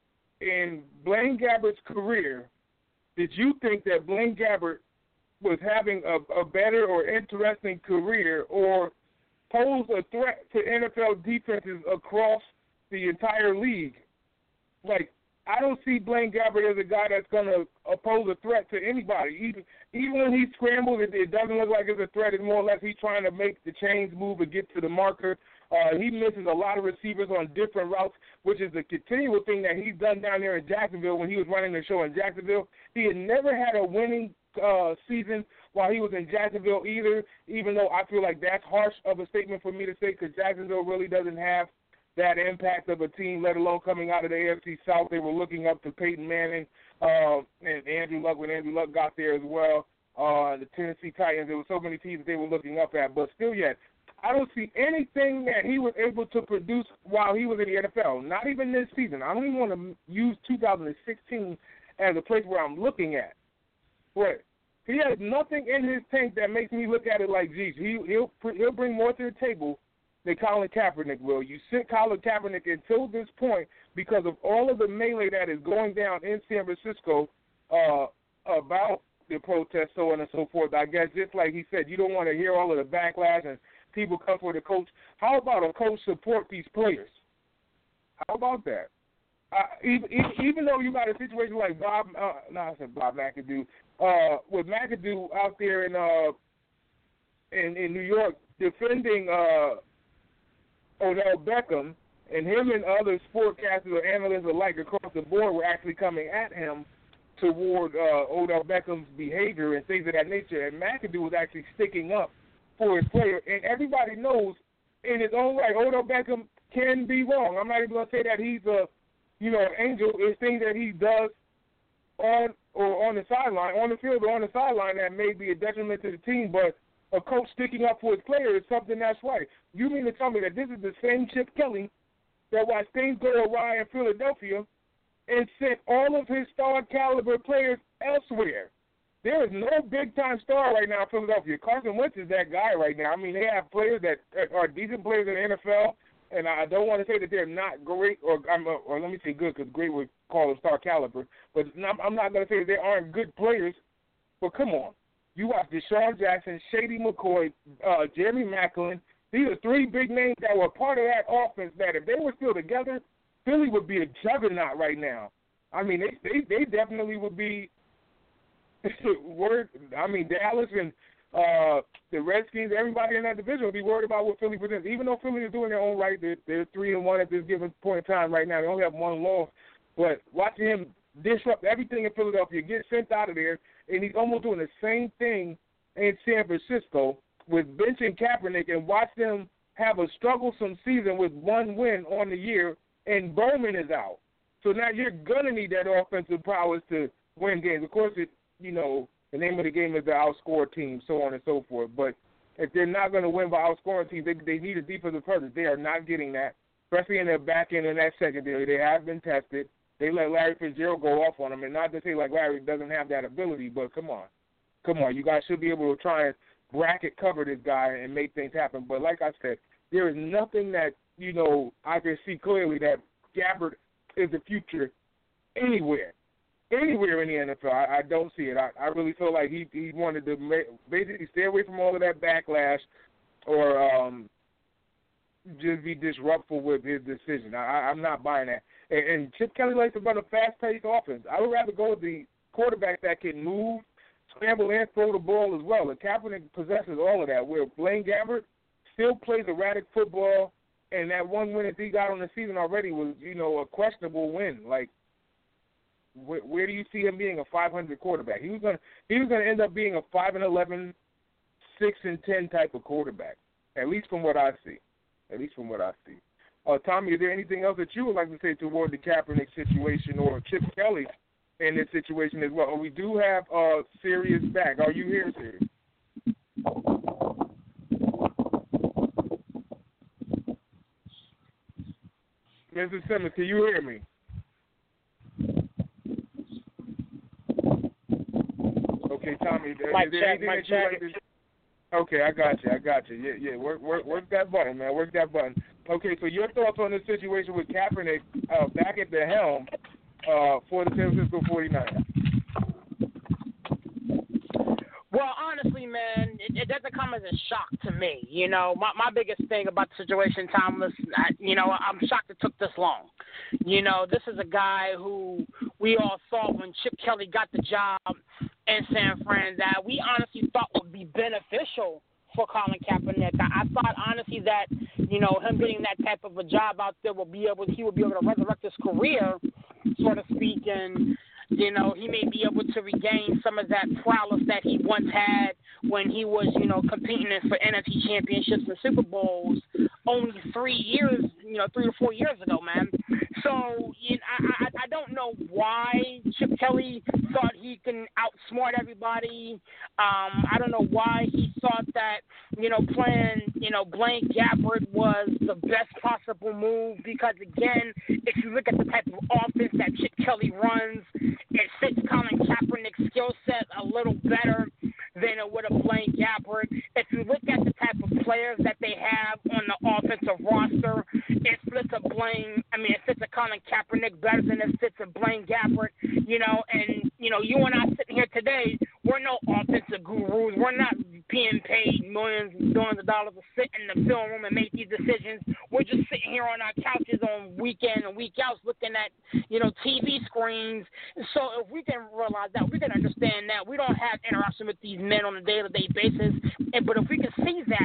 in Blaine Gabbert's career did you think that Blaine Gabbert was having a, a better or interesting career or posed a threat to N F L defenses across the entire league? Like, I don't see Blaine Gabbert as a guy that's going to pose a threat to anybody. Even even when he scrambles, it, it doesn't look like it's a threat. It's more or less he's trying to make the chains move and get to the marker. Uh, he misses a lot of receivers on different routes, which is the continual thing that he's done down there in Jacksonville when he was running the show in Jacksonville. He had never had a winning uh, season while he was in Jacksonville either, even though I feel like that's harsh of a statement for me to say because Jacksonville really doesn't have that impact of a team, let alone coming out of the A F C South. They were looking up to Peyton Manning uh, and Andrew Luck when Andrew Luck got there as well. Uh, the Tennessee Titans, there were so many teams that they were looking up at. But still yet, I don't see anything that he was able to produce while he was in the N F L, not even this season. I don't even want to use two thousand sixteen as a place where I'm looking at. But he has nothing in his tank that makes me look at it like, geez, he, he'll, he'll bring more to the table than Colin Kaepernick will. You sit Colin Kaepernick until this point because of all of the melee that is going down in San Francisco uh, about the protests, so on and so forth. I guess just like he said, you don't want to hear all of the backlash and people come for the coach. How about a coach support these players? How about that? Uh, even, even though you got a situation like Bob, uh, no, I said Bob McAdoo, uh, with McAdoo out there in uh, in, in New York defending uh, Odell Beckham, and him and other sportcasters or analysts alike across the board were actually coming at him toward uh, Odell Beckham's behavior and things of that nature. And McAdoo was actually sticking up for his player. And everybody knows in his own right, Odell Beckham can be wrong. I'm not even going to say that he's a, you know, angel. It's things that he does on or on the sideline, on the field or on the sideline that may be a detriment to the team, but a coach sticking up for his player is something that's right. You mean to tell me that this is the same Chip Kelly that watched things go awry in Philadelphia and sent all of his star caliber players elsewhere? There is no big-time star right now in Philadelphia. Carson Wentz is that guy right now. I mean, they have players that are decent players in the N F L, and I don't want to say that they're not great, or or let me say good, because great would call them star caliber. But I'm not going to say that they aren't good players. But come on. You watch Deshaun Jackson, Shady McCoy, uh, Jeremy Maclin. These are three big names that were part of that offense that if they were still together, Philly would be a juggernaut right now. I mean, they they, they definitely would be – word. I mean, Dallas and uh, the Redskins, everybody in that division will be worried about what Philly presents. Even though Philly is doing their own right, they're, they're three and one at this given point in time right now. They only have one loss, but watching him disrupt everything in Philadelphia, get sent out of there, and he's almost doing the same thing in San Francisco with benching Kaepernick, and watch them have a strugglesome season with one win on the year, and Bowman is out. So now you're gonna need that offensive prowess to win games. Of course, it you know. The name of the game is the outscore team, so on and so forth. But if they're not going to win by outscoring teams, they, they need a defensive presence. They are not getting that, especially in their back end and that secondary. They have been tested. They let Larry Fitzgerald go off on them. And not to say like Larry doesn't have that ability, but come on. Come on. You guys should be able to try and bracket cover this guy and make things happen. But like I said, there is nothing that, you know, I can see clearly that Gabbert is the future anywhere. Anywhere in the N F L, I, I don't see it. I, I really feel like he he wanted to make, basically stay away from all of that backlash, or um, just be disruptful with his decision. I, I'm not buying that. And, and Chip Kelly likes to run a fast-paced offense. I would rather go with the quarterback that can move, scramble, and throw the ball as well. And Kaepernick possesses all of that. Where Blaine Gabbert still plays erratic football, and that one win that he got on the season already was, you know, a questionable win. Like. Where, where do you see him being a five hundred quarterback? He was gonna he was gonna end up being a five and eleven, six and ten type of quarterback. At least from what I see. At least from what I see. Uh, Tommy, is there anything else that you would like to say toward the Kaepernick situation or Chip Kelly in this situation as well? Oh, we do have uh, Sirius back. Are you here, Sirius? Mister Simmons, can you hear me? Okay, Tommy. Mike is there check, anything Mike that you check. like to... Okay, I got you. I got you. Yeah, yeah. Work, work, work that button, man. Work that button. Okay, so your thoughts on this situation with Kaepernick uh, back at the helm uh, for the San Francisco forty-niners? Well, honestly, man, it, it doesn't come as a shock to me. You know, my my biggest thing about the situation, Thomas, I, you know, I'm shocked it took this long. You know, this is a guy who we all thought when Chip Kelly got the job in San Fran that we honestly thought would be beneficial for Colin Kaepernick. I, I thought honestly that, you know, him getting that type of a job out there will be able, he would be able to resurrect his career, so to speak, and you know, he may be able to regain some of that prowess that he once had when he was, you know, competing for N F C championships and Super Bowls only three years, you know, three or four years ago, man. So you know, I, I, I don't know why Chip Kelly thought he can outsmart everybody. Um, I don't know why he thought that, you know, playing, you know, Blaine Gabbert was the best possible move because, again, if you look at the type of offense that Chip Kelly runs, it fits Colin Kaepernick's skill set a little better than it would have Blaine Gabbert. If you look at the type of players that they have on the offensive roster, it fits a Blaine, I mean, it fits a Colin Kaepernick better than it fits a Blaine Gabbert, you know, and, you know, you and I sitting here today, we're no offensive gurus. We're not being paid millions and billions of dollars to sit in the film room and make these decisions. We're just sitting here on our couches on weekend and week outs looking at, you know, T V screens. So if we can realize that, we can understand that. We don't have interaction with these men on a day-to-day basis. And, but if we can see that,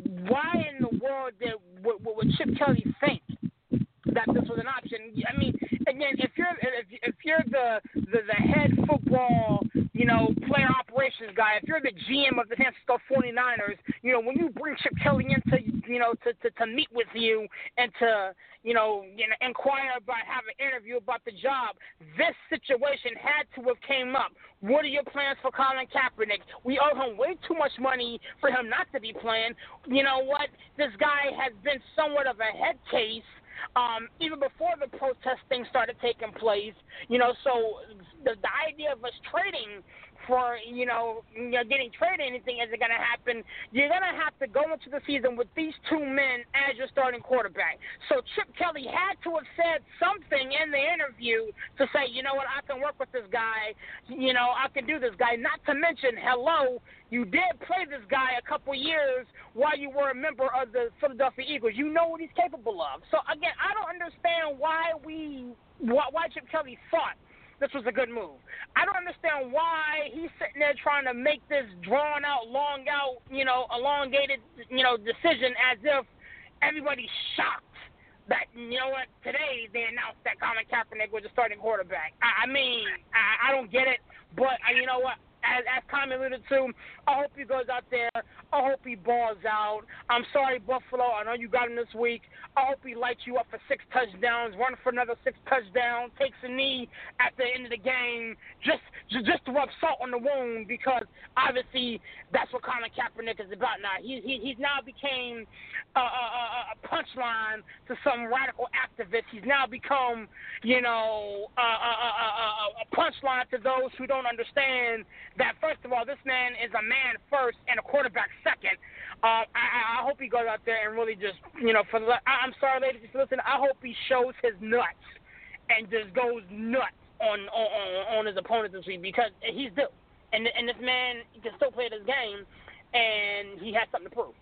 why in the world did, would, would Chip Kelly think that this was an option? I mean, again, if you're if, if you're the, the the head football, you know, player operations guy, if you're the G M of the San Francisco forty-niners, you know, when you bring Chip Kelly in to, you know, to, to, to meet with you and to, you know, you know, inquire about, have an interview about the job, this situation had to have came up. What are your plans for Colin Kaepernick? We owe him way too much money for him not to be playing. You know what? This guy has been somewhat of a head case. Um, even before the protest thing started taking place, you know, so the, the idea of us trading for, you know, you know getting traded anything isn't going to happen. You're going to have to go into the season with these two men as your starting quarterback. So Chip Kelly had to have said something in the interview to say, you know what, I can work with this guy. You know, I can do this guy. Not to mention, hello, you did play this guy a couple years while you were a member of the Philadelphia Eagles. You know what he's capable of. So, again, I don't understand why we, why, why Chip Kelly thought this was a good move. I don't understand why he's sitting there trying to make this drawn out, long out, you know, elongated, you know, decision as if everybody's shocked that, you know what, today they announced that Colin Kaepernick was a starting quarterback. I, I mean, I, I don't get it, but uh, you know what? As, as Colin alluded to, I hope he goes out there. I hope he balls out. I'm sorry, Buffalo. I know you got him this week. I hope he lights you up for six touchdowns, run for another six touchdowns, takes a knee at the end of the game, just just to rub salt on the wound, because obviously that's what Colin Kaepernick is about now. He, he he's now became a, a, a punchline to some radical activists. He's now become, you know, a, a, a, a punchline to those who don't understand that, first of all, this man is a man first and a quarterback second. Uh, I, I hope he goes out there and really just, you know, for the, I, I'm sorry, ladies, just listen, I hope he shows his nuts and just goes nuts on on, on his opponent this week, because he's due. And, and this man can still play this game, and he has something to prove.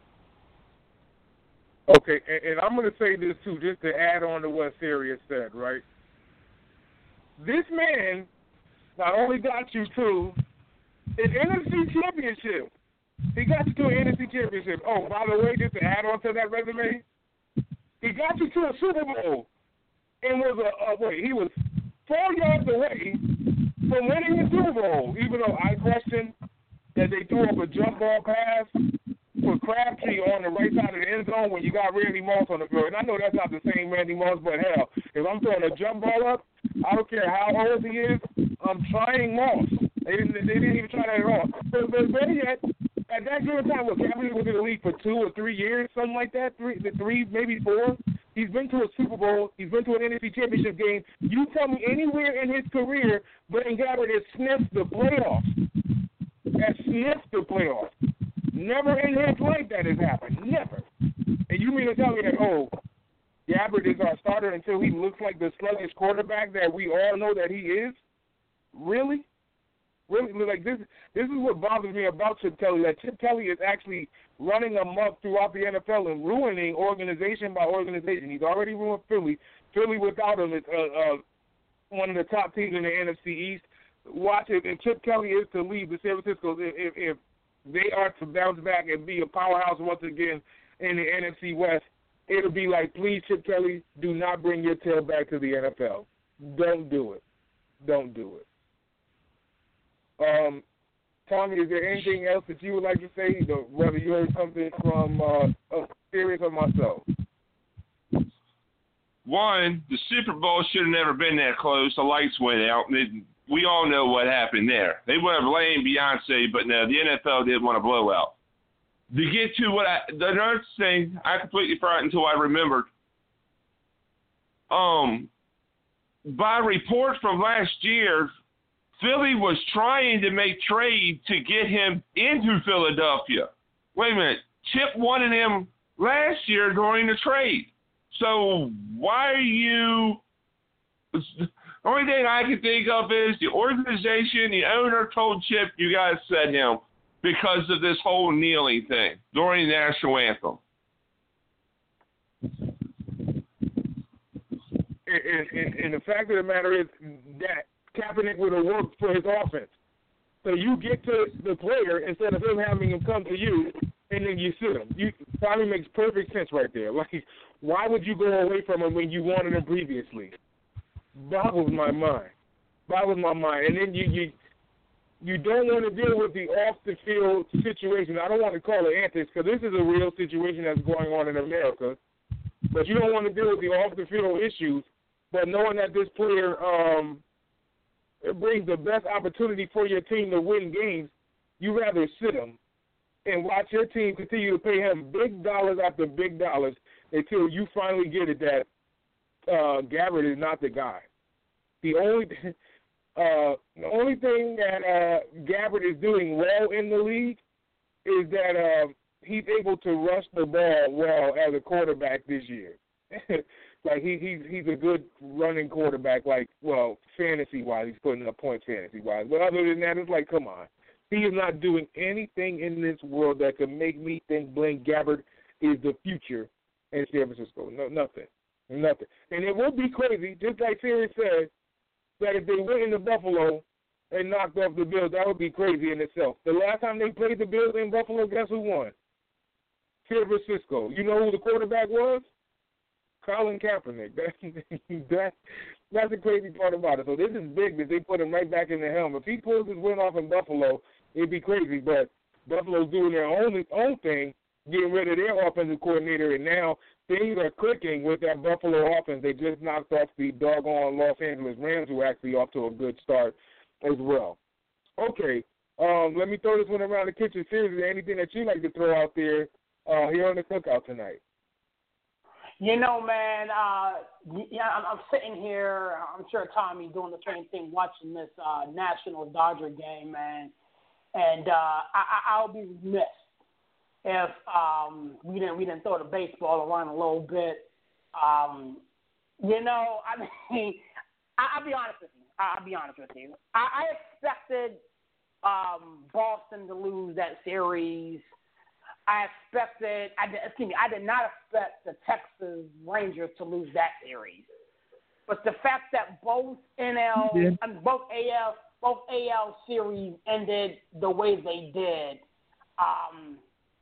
Okay, and, and I'm going to say this, too, just to add on to what Sirius said, right? This man not only got you to an N F C championship, he got you to an N F C championship. Oh, by the way, just to add on to that resume, he got you to a Super Bowl and was a, a wait, he was four yards away from winning the Super Bowl, even though I questioned that they threw up a jump ball pass for Crabtree on the right side of the end zone when you got Randy Moss on the field. And I know that's not the same Randy Moss, but hell, if I'm throwing a jump ball up, I don't care how old he is, I'm trying Moss. They didn't, they didn't even try that at all. But, but better yet, at that given time, what, Kaepernick was in the league for two or three years, something like that, three, three maybe four. He's been to a Super Bowl. He's been to an N F C championship game. You tell me anywhere in his career, Blaine Gabbert has sniffed the playoffs. Has sniffed the playoffs. Never in his life that has happened. Never. And you mean to tell me that, oh, Gabbert is our starter until he looks like the sluggish quarterback that we all know that he is? Really? Really? Like, this This is what bothers me about Chip Kelly, that Chip Kelly is actually running amok throughout the N F L and ruining organization by organization. He's already ruined Philly. Philly without him is uh, uh, one of the top teams in the N F C East. Watch it. And Chip Kelly is to lead the San Francisco if, if they are to bounce back and be a powerhouse once again in the N F C West. It'll be like, please, Chip Kelly, do not bring your tail back to the N F L. Don't do it. Don't do it. Um, Tommy, is there anything else that you would like to say, whether you heard something from uh, Sirius or myself? One, the Super Bowl should have never been that close. The lights went out. And we all know what happened there. They would have blamed Beyonce, but no, the N F L didn't want to blow out. To get to what I, the another thing I completely forgot until I remembered. Um, by reports from last year, Philly was trying to make trade to get him into Philadelphia. Wait a minute, Chip wanted him last year during the trade. So why are you? The only thing I can think of is the organization, the owner told Chip, you guys set him because of this whole kneeling thing during the national anthem. And, and, and the fact of the matter is that Kaepernick would have worked for his offense. So you get to the player instead of him having him come to you, and then you sit him. You probably makes perfect sense right there. Like, why would you go away from him when you wanted him previously? Boggles my mind. Boggles my mind. And then you you you don't want to deal with the off the field situation. I don't want to call it antics because this is a real situation that's going on in America. But you don't want to deal with the off the field issues. But knowing that this player um. it brings the best opportunity for your team to win games, you rather sit him and watch your team continue to pay him big dollars after big dollars until you finally get it that uh, Gabbert is not the guy. The only uh, the only thing that uh, Gabbert is doing well in the league is that uh, he's able to rush the ball well as a quarterback this year. Like, he, he's he's a good running quarterback, like, well, fantasy-wise, he's putting up points fantasy-wise. But other than that, it's like, come on. He is not doing anything in this world that could make me think Blaine Gabbert is the future in San Francisco. No, nothing. Nothing. And it would be crazy, just like Sirius said, that if they went into Buffalo and knocked off the Bills, that would be crazy in itself. The last time they played the Bills in Buffalo, guess who won? San Francisco. You know who the quarterback was? Colin Kaepernick. That's, that, that's the crazy part about it. So this is big that they put him right back in the helm. If he pulls his win off in Buffalo, it'd be crazy. But Buffalo's doing their own, own thing, getting rid of their offensive coordinator, and now things are clicking with that Buffalo offense. They just knocked off the doggone Los Angeles Rams, who are actually off to a good start as well. Okay, um, let me throw this one around the kitchen. Seriously, anything that you like to throw out there uh, here on the Cookout tonight? You know, man, uh, yeah, I'm, I'm sitting here. I'm sure Tommy's doing the same thing, watching this uh, National Dodger game, man. And uh, I, I'll be remiss if um, we didn't we didn't throw the baseball around a little bit. Um, you know, I mean, I, I'll be honest with you. I'll be honest with you. I, I expected um, Boston to lose that series. I expected, I did, excuse me, I did not expect the Texas Rangers to lose that series. But the fact that both N L, yeah. I mean, both A L, both A L series ended the way they did, um,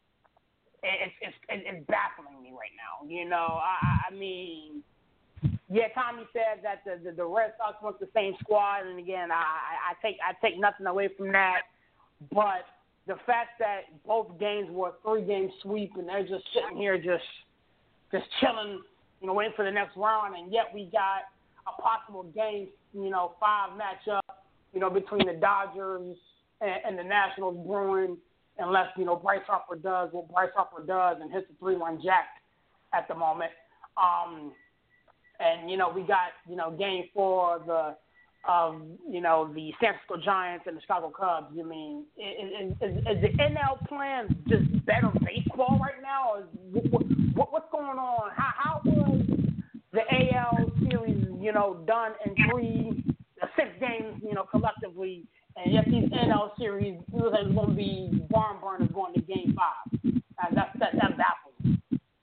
it's it's it's baffling me right now. You know, I, I mean, yeah, Tommy said that the, the the Red Sox want the same squad, and again, I, I take I take nothing away from that, but the fact that both games were a three-game sweep and they're just sitting here just just chilling, you know, waiting for the next round, and yet we got a possible game, you know, five matchup, you know, between the Dodgers and, and the Nationals brewing, unless, you know, Bryce Harper does what Bryce Harper does and hits the three-run jack at the moment. Um, and, you know, we got, you know, game four of the of, you know, the San Francisco Giants and the Chicago Cubs. I mean, is, is, is the N L playing just better baseball right now? Or is, what, what's going on? How, how was the A L series, you know, done in three, six games, you know, collectively, and yet these N L series looks like it's going to be barn burners going to game five? And that's, that, that baffles me.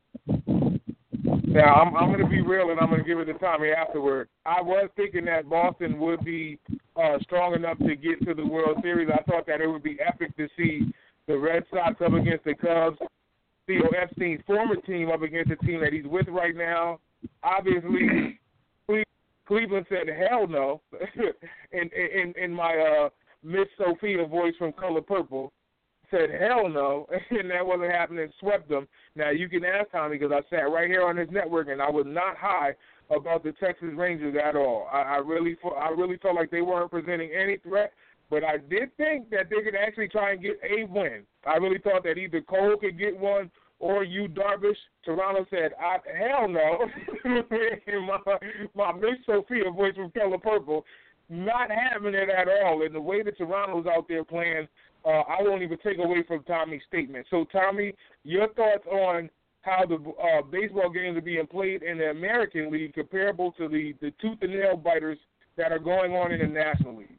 Now, I'm, I'm going to be real, and I'm going to give it to Tommy afterward. I was thinking that Boston would be uh, strong enough to get to the World Series. I thought that it would be epic to see the Red Sox up against the Cubs, Theo Epstein's former team up against the team that he's with right now. Obviously, Cleveland said hell no in, in, in my uh, Miss Sophia voice from Color Purple. Said hell no, and that wasn't happening, swept them. Now, you can ask Tommy, because I sat right here on his network, and I was not high about the Texas Rangers at all. I, I really I really felt like they weren't presenting any threat, but I did think that they could actually try and get a win. I really thought that either Cole could get one or Yu Darvish. Toronto said, I, hell no. in my, my Miss Sophia voice from Color Purple, not having it at all. And the way that Toronto's out there playing, Uh, I won't even take away from Tommy's statement. So, Tommy, your thoughts on how the uh, baseball games are being played in the American League comparable to the, the tooth and nail biters that are going on in the National League?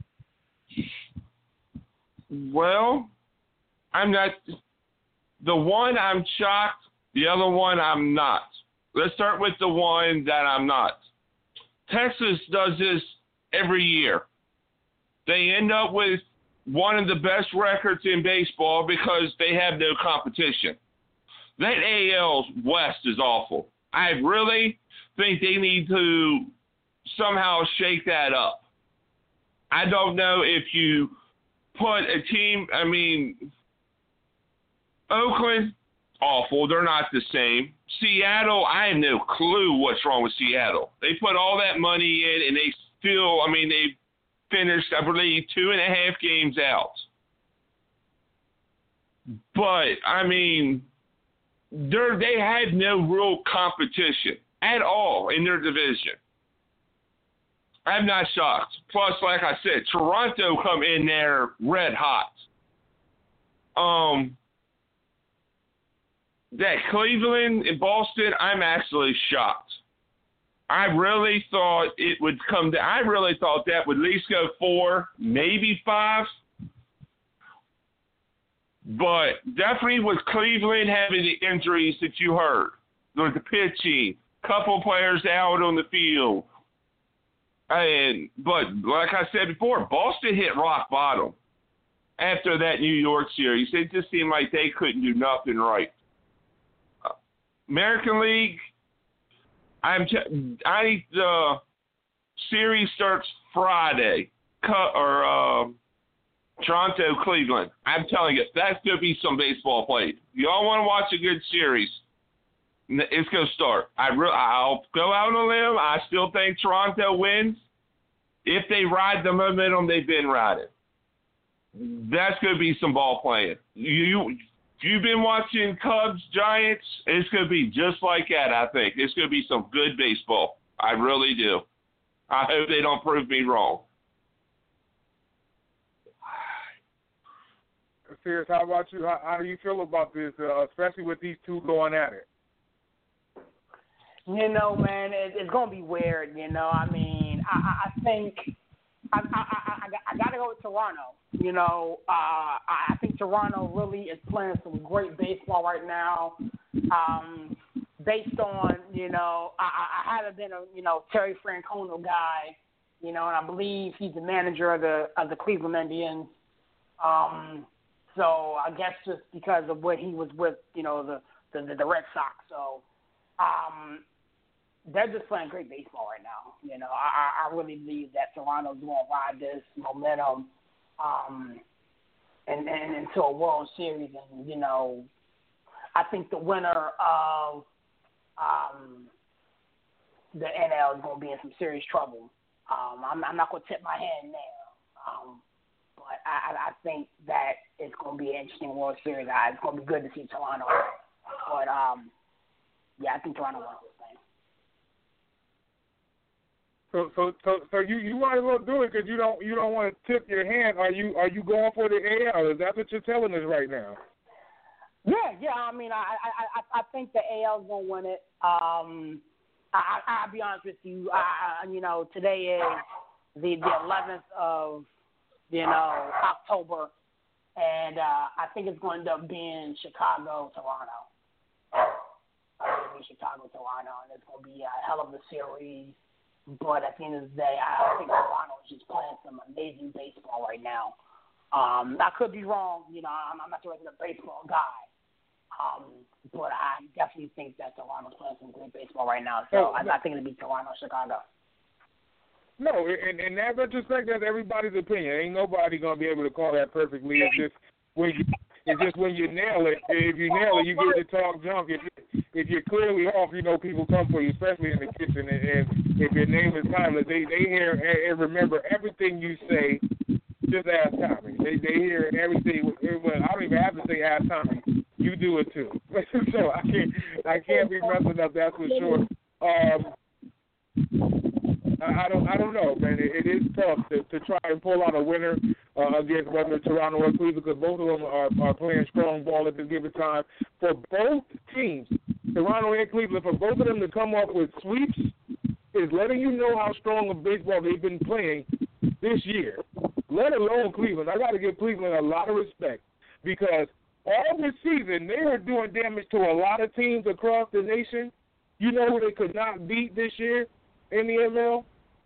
Well, I'm not – the one I'm shocked, the other one I'm not. Let's start with the one that I'm not. Texas does this every year. They end up with one of the best records in baseball because they have no competition. That A L West is awful. I really think they need to somehow shake that up. I don't know if you put a team, I mean, Oakland, awful. They're not the same. Seattle, I have no clue what's wrong with Seattle. They put all that money in and they still, I mean, they finished, I believe, two and a half games out. But, I mean, they're, they had no real competition at all in their division. I'm not shocked. Plus, like I said, Toronto come in there red hot. Um, that Cleveland and Boston, I'm actually shocked. I really thought it would come to, I really thought that would at least go four, maybe five. But definitely with Cleveland having the injuries that you heard, with the pitching, couple players out on the field. And but like I said before, Boston hit rock bottom after that New York series. It just seemed like they couldn't do nothing right. Uh, American League, I'm t- I the series starts Friday, cut or uh, Toronto Cleveland. I'm telling you, that's gonna be some baseball played. Y'all want to watch a good series? It's going to start. I re- I'll go out on a limb. I still think Toronto wins if they ride the momentum they've been riding. That's going to be some ball playing. You, you've been watching Cubs, Giants. It's going to be just like that, I think. It's going to be some good baseball. I really do. I hope they don't prove me wrong. Serious, how about you? How, how do you feel about this, uh, especially with these two going at it? You know, man, it, it's gonna be weird. You know, I mean, I, I think I, I, I, I, I got to go with Toronto. You know, uh, I think Toronto really is playing some great baseball right now. Um, based on, you know, I, I haven't been a you know Terry Francona guy. You know, and I believe he's the manager of the of the Cleveland Indians. Um, so I guess just because of what he was with, you know, the the, the Red Sox. So. Um, They're just playing great baseball right now. You know, I, I really believe that Toronto's going to ride this momentum um, and, and into a World Series. And, you know, I think the winner of um, the N L is going to be in some serious trouble. Um, I'm, I'm not going to tip my hand there. Um, but I, I think that it's going to be an interesting World Series. It's going to be good to see Toronto. But, um, yeah, I think Toronto wins this thing. So, so, so, so you, you might as well do it because you don't you don't want to tip your hand. Are you are you going for the A L? Is that what you're telling us right now? Yeah, yeah. I mean, I I I, I think the A L's gonna win it. Um, I, I I'll be honest with you. I, I you know today is the the eleventh of you know October, and uh, I think it's going to end up being Chicago, Toronto. It'll be Chicago, Toronto, and it's going to be a hell of a series. But at the end of the day, I think Toronto is just playing some amazing baseball right now. Um, I could be wrong. You know, I'm, I'm not the regular baseball guy. Um, but I definitely think that Toronto's playing some great baseball right now. So no, I, no. I think it'll be Toronto, Chicago. No, in, in that retrospect, that's everybody's opinion. Ain't nobody going to be able to call that perfectly. It's just when you, it's just when you nail it. If you nail it, you get to talk junk. If, if you're clearly off, you know people come for you, especially in the kitchen. And, and if your name is timeless, they, they hear and remember everything you say. Just ask Tommy. They they hear everything. Well, I don't even have to say ask Tommy. You do it too. So I can't I can't be messing up. That's for sure. Um, I, I don't I don't know, man. It, it is tough to, to try and pull out a winner uh, against whether Toronto or Cleveland, because both of them are, are playing strong ball at this given time. For both teams, Toronto and Cleveland, for both of them to come up with sweeps is letting you know how strong of baseball they've been playing this year. Let alone Cleveland. I got to give Cleveland a lot of respect because all this season they were doing damage to a lot of teams across the nation. You know who they could not beat this year in the M L?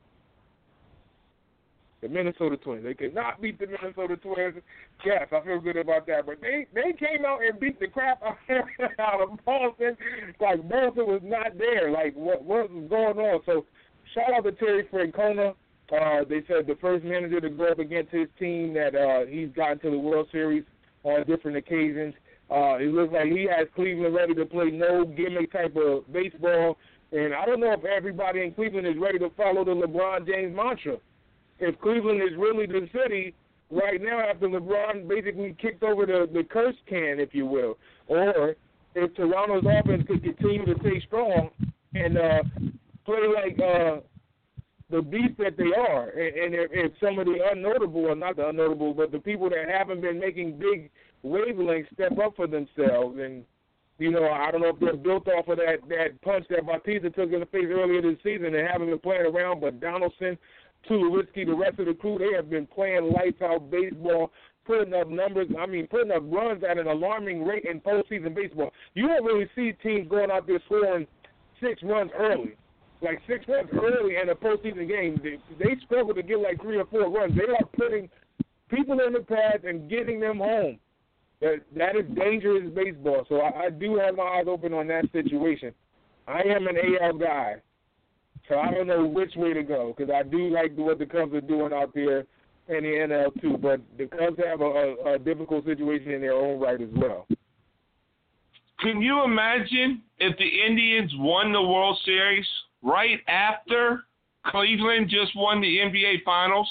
The Minnesota Twins. They could not beat the Minnesota Twins. Yes, I feel good about that. But they, they came out and beat the crap out of Boston. Like Boston was not there. Like what, what was going on? So shout out to Terry Francona. Uh, they said the first manager to go up against his team that uh, he's gotten to the World Series on different occasions. Uh, it looks like he has Cleveland ready to play no gimmick type of baseball. And I don't know if everybody in Cleveland is ready to follow the LeBron James mantra. If Cleveland is really the city right now after LeBron basically kicked over the, the curse can, if you will, or if Toronto's offense could continue to stay strong and uh, play like uh, the beast that they are, and, and if, if some of the unnotable, or not the unnotable, but the people that haven't been making big wavelengths step up for themselves, and, you know, I don't know if they're built off of that, that punch that Bautista took in the face earlier this season and haven't been playing around, but Donaldson, Tulowitzki, the rest of the crew, they have been playing lights-out baseball, putting up numbers, I mean, putting up runs at an alarming rate in postseason baseball. You don't really see teams going out there scoring six runs early. like six runs early in a postseason game. They, they struggle to get like three or four runs. They are putting people in the pads and getting them home. That that is dangerous baseball. So I, I do have my eyes open on that situation. I am an A L guy, so I don't know which way to go because I do like what the Cubs are doing out there in the N L too. But the Cubs have a, a, a difficult situation in their own right as well. Can you imagine if the Indians won the World Series right after Cleveland just won the N B A Finals?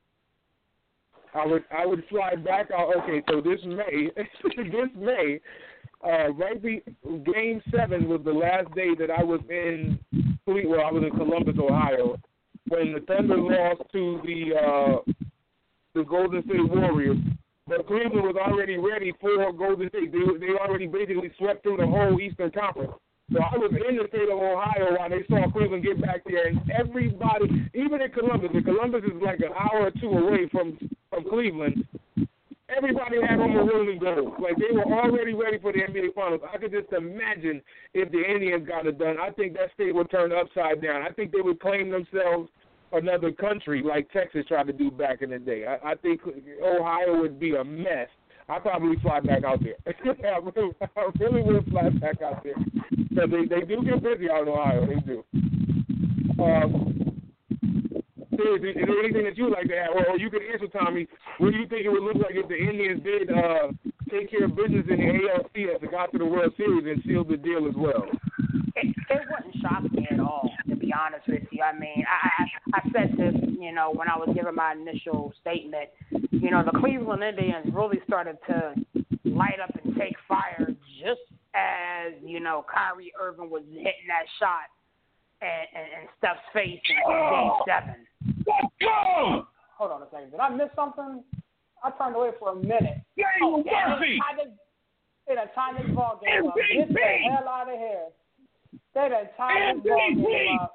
I would I would fly back out. Okay, so this May, this May, uh, right be, Game Seven was the last day that I was in. Well, I was in Columbus, Ohio, when the Thunder lost to the uh, the Golden State Warriors. But Cleveland was already ready for Golden State. They they already basically swept through the whole Eastern Conference. So I was in the state of Ohio while they saw Cleveland get back there, and everybody, even in Columbus, and Columbus is like an hour or two away from, from Cleveland, everybody had on the rolling gold. Like, they were already ready for the N B A Finals. I could just imagine if the Indians got it done. I think that state would turn upside down. I think they would claim themselves another country like Texas tried to do back in the day. I, I think Ohio would be a mess. I'd probably fly back out there. I, really, I really would fly back out there. But they, they do get busy out in Ohio. They do. Um, is, is there anything that you would like to add? Or, or you could answer, Tommy, what do you think it would look like if the Indians did uh, take care of business in the A L C as they got to the World Series and sealed the deal as well? It, it wouldn't shock me at all, to be honest with you. I mean, I, I, I said this, you know, when I was giving my initial statement. You know, the Cleveland Indians really started to light up and take fire just as, you know, Kyrie Irving was hitting that shot and, and, and Steph's face in Game seven. Go! Hold on a second. Did I miss something? I turned away for a minute. Daniel oh, Murphy! They done tied this ball game up. Get the hell out of here. They done tied this ball game up.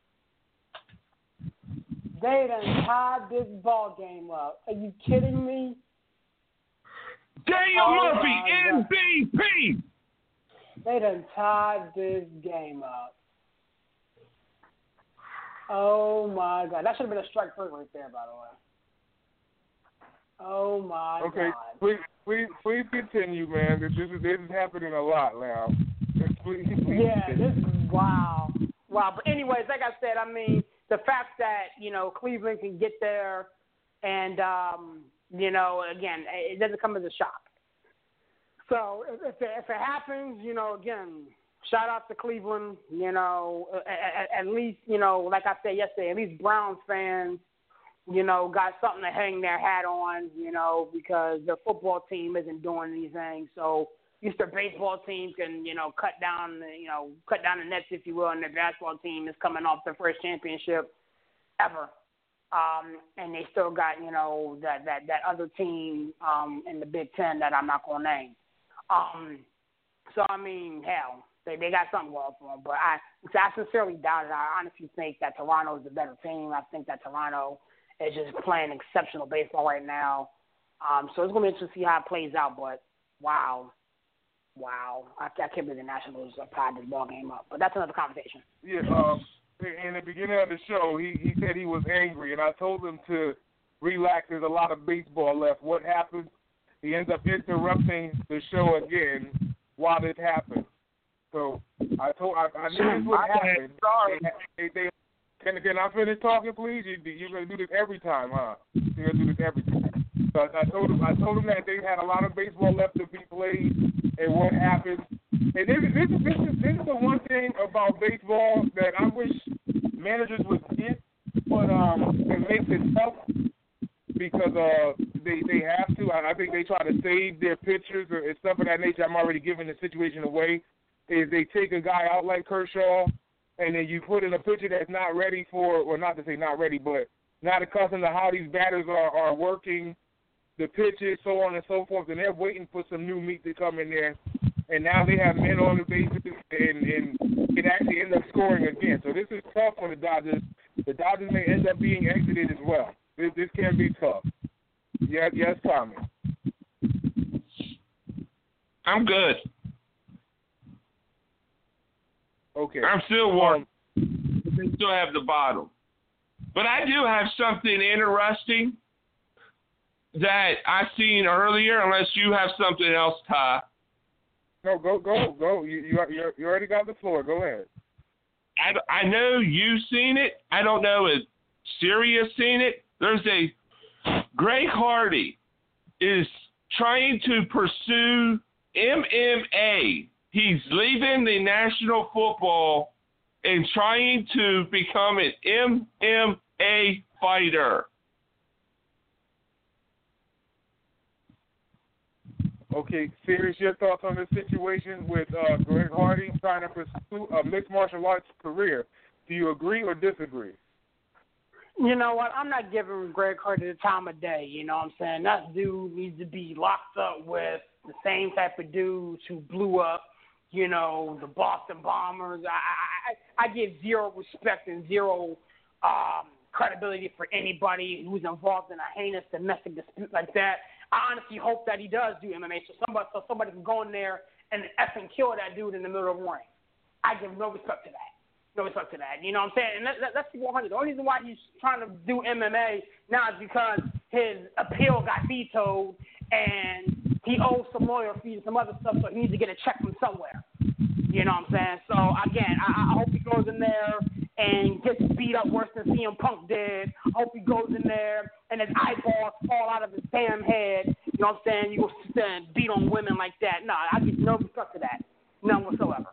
They done tied this ball game up. Are you kidding me? Daniel oh Murphy, M V P! They done tied this game up. Oh, my God. That should have been a strike three right there, by the way. Oh, my okay. God. Please, please, please continue, man. This is, this is happening a lot now. Please, please yeah, continue. this is wow. Wow. But anyways, like I said, I mean, the fact that, you know, Cleveland can get there and, um, you know, again, it doesn't come as a shock. So if, if, it, if it happens, you know, again, shout out to Cleveland, you know, at, at least, you know, like I said yesterday, at least Browns fans, you know, got something to hang their hat on, you know, because the football team isn't doing anything. So at least their baseball team can, you know, cut down, the, you know, cut down the nets, if you will, and their basketball team is coming off their first championship ever. Um, and they still got, you know, that, that, that other team um, in the Big Ten that I'm not going to name. Um, so, I mean, hell, they, they got something going for them. But I, I sincerely doubt it. I honestly think that Toronto is the better team. I think that Toronto is just playing exceptional baseball right now. Um, so it's going to be interesting to see how it plays out. But, wow. Wow. I, I can't believe the Nationals tied this ball game up. But that's another conversation. Yeah, um, in the beginning of the show, he, he said he was angry, and I told him to relax. There's a lot of baseball left. What happens? He ends up interrupting the show again while this happens. So I told I, I knew this would happen. Sorry. They, they, can, can I finish talking, please? You, you're going to do this every time, huh? You're going to do this every time. So I, I told him I told him that they had a lot of baseball left to be played, and what happened. And this, this, this, is, this is the one thing about baseball that I wish managers would get, but um, it makes it tough because uh, they they have to. I, I think they try to save their pitchers or stuff of that nature. I'm already giving the situation away. Is they take a guy out like Kershaw, and then you put in a pitcher that's not ready for, or not to say not ready, but not accustomed to how these batters are, are working the pitches, so on and so forth, and they're waiting for some new meat to come in there. And now they have men on the bases and, and can actually end up scoring again. So this is tough for the Dodgers. The Dodgers may end up being exited as well. This, this can be tough. Yeah, yes, Tommy. I'm good. Okay. I'm still warm. Um, they still have the bottom. But I do have something interesting that I seen earlier, unless you have something else, Ty. No, go, go, go. You, you, you already got the floor. Go ahead. I, I know you've seen it. I don't know if Sirius seen it. There's a Greg Hardy is trying to pursue M M A. He's leaving the National Football and trying to become an M M A fighter. Okay, Sirius, your thoughts on this situation with uh, Greg Hardy trying to pursue a mixed martial arts career? Do you agree or disagree? You know what? I'm not giving Greg Hardy the time of day. You know what I'm saying? That dude needs to be locked up with the same type of dudes who blew up, you know, the Boston Bombers. I, I, I give zero respect and zero um, credibility for anybody who's involved in a heinous domestic dispute like that. I honestly hope that he does do M M A so somebody, so somebody can go in there and effing kill that dude in the middle of the ring. I give no respect to that. No respect to that. You know what I'm saying? And that, that, that's the one hundred. The only reason why he's trying to do M M A now is because his appeal got vetoed and he owes some lawyer fees and some other stuff, so he needs to get a check from somewhere. You know what I'm saying? So, again, I, I hope he goes in there and gets beat up worse than C M Punk did. I hope he goes in there and his eyeballs fall out of his damn head. You know what I'm saying? You go sit there and beat on women like that. No, I get no respect to that. None whatsoever.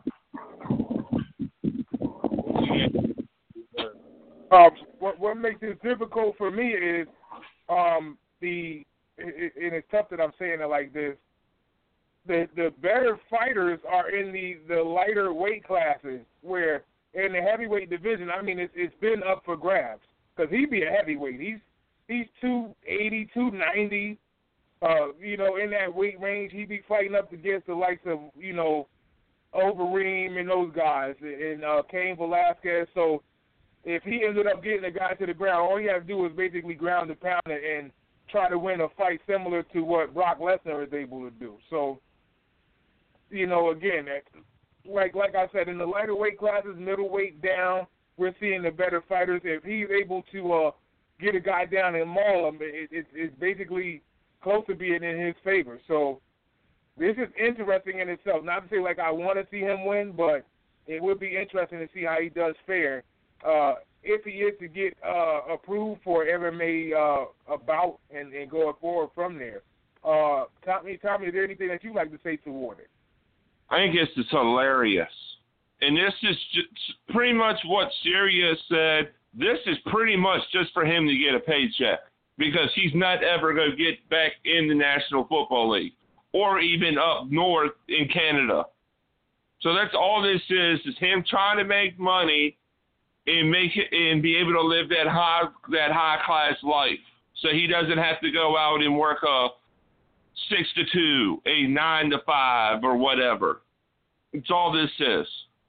Um, what what makes it difficult for me is um, the it, and it's tough that I'm saying it like this. The the better fighters are in the, the lighter weight classes, where in the heavyweight division, I mean, it's it's been up for grabs because he'd be a heavyweight. He's he's two eighty, two ninety, uh, you know, in that weight range. He'd be fighting up against the likes of, you know, Overeem and those guys, and uh, Cain Velasquez. So if he ended up getting a guy to the ground, all he has to do is basically ground and pound it and try to win a fight similar to what Brock Lesnar is able to do. So, you know, again, like like I said, in the lighter weight classes, middleweight down, we're seeing the better fighters. If he's able to uh, get a guy down and maul him, it, it, it's basically close to being in his favor. So this is interesting in itself. Not to say like I want to see him win, but it would be interesting to see how he does fare uh, if he is to get uh, approved for M M A uh, a bout and, and going forward from there. Uh, Tommy, Tommy, is there anything that you'd like to say toward it? I think it's just hilarious. And this is just pretty much what Sirius said. This is pretty much just for him to get a paycheck because he's not ever going to get back in the National Football League or even up north in Canada. So that's all this is, is him trying to make money and make it and be able to live that high that high class life. So he doesn't have to go out and work a six to two, a nine to five, or whatever. It's all this is.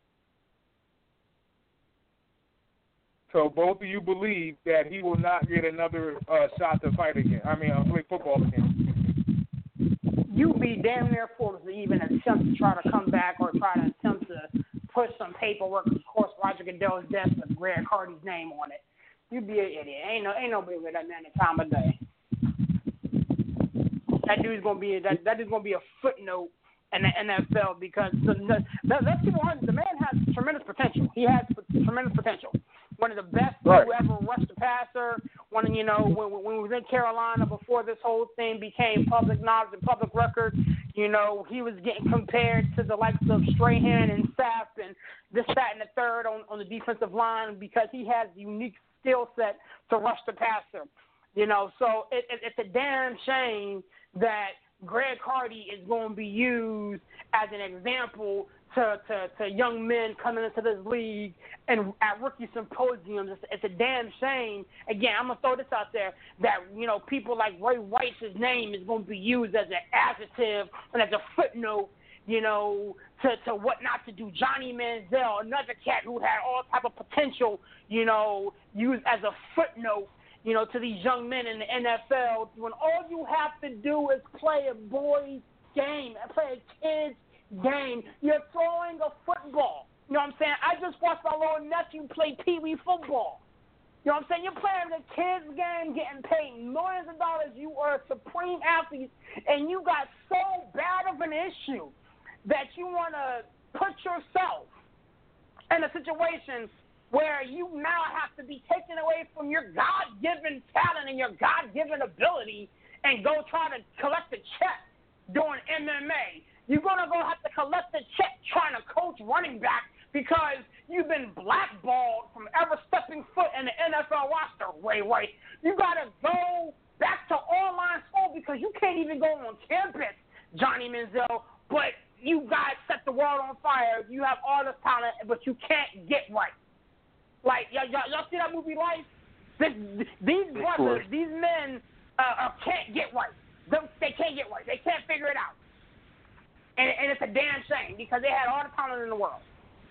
So both of you believe that he will not get another uh, shot to fight again. I mean, uh, play football again. You'd be damn near foolish to even attempt to try to come back or try to attempt to push some paperwork. Of course, Roger Goodell's desk with Greg Hardy's name on it. You'd be an idiot. Ain't no, ain't nobody with that man at time of day. That dude's gonna be that that dude's gonna be a footnote in the N F L because the, the, that, that's people. The man has tremendous potential. He has tremendous potential. One of the best right. who ever rushed the passer. One, of, you know, when, when we was in Carolina before this whole thing became public knowledge and public record, you know, he was getting compared to the likes of Strahan and Sapp and this, that, and the third on, on the defensive line because he has a unique skill set to rush the passer. You know, so it, it, it's a damn shame that Greg Hardy is going to be used as an example to, to, to young men coming into this league and at rookie symposiums. It's, it's a damn shame. Again, I'm going to throw this out there, that, you know, people like Ray Rice's name is going to be used as an adjective and as a footnote, you know, to, to what not to do. Johnny Manziel, another cat who had all type of potential, you know, used as a footnote, you know, to these young men in the N F L, when all you have to do is play a boy's game, play a kid's game. You're throwing a football. You know what I'm saying? I just watched my little nephew play Pee Wee football. You know what I'm saying? You're playing the kids' game, getting paid millions of dollars. You are a supreme athlete, and you got so bad of an issue that you want to put yourself in a situation where you now have to be taken away from your God-given talent and your God-given ability and go try to collect a check doing M M A. You're going to go have to collect a check trying to coach running back because you've been blackballed from ever stepping foot in the N F L roster, Ray White. You got to go back to online school because you can't even go on campus, Johnny Manziel, but you guys set the world on fire. You have all this talent, but you can't get right. Like, y'all, y'all, y'all see that movie Life? This, these brothers, these men uh, uh, can't get right. They, they can't get right. They can't figure it out. And, and it's a damn shame because they had all the talent in the world.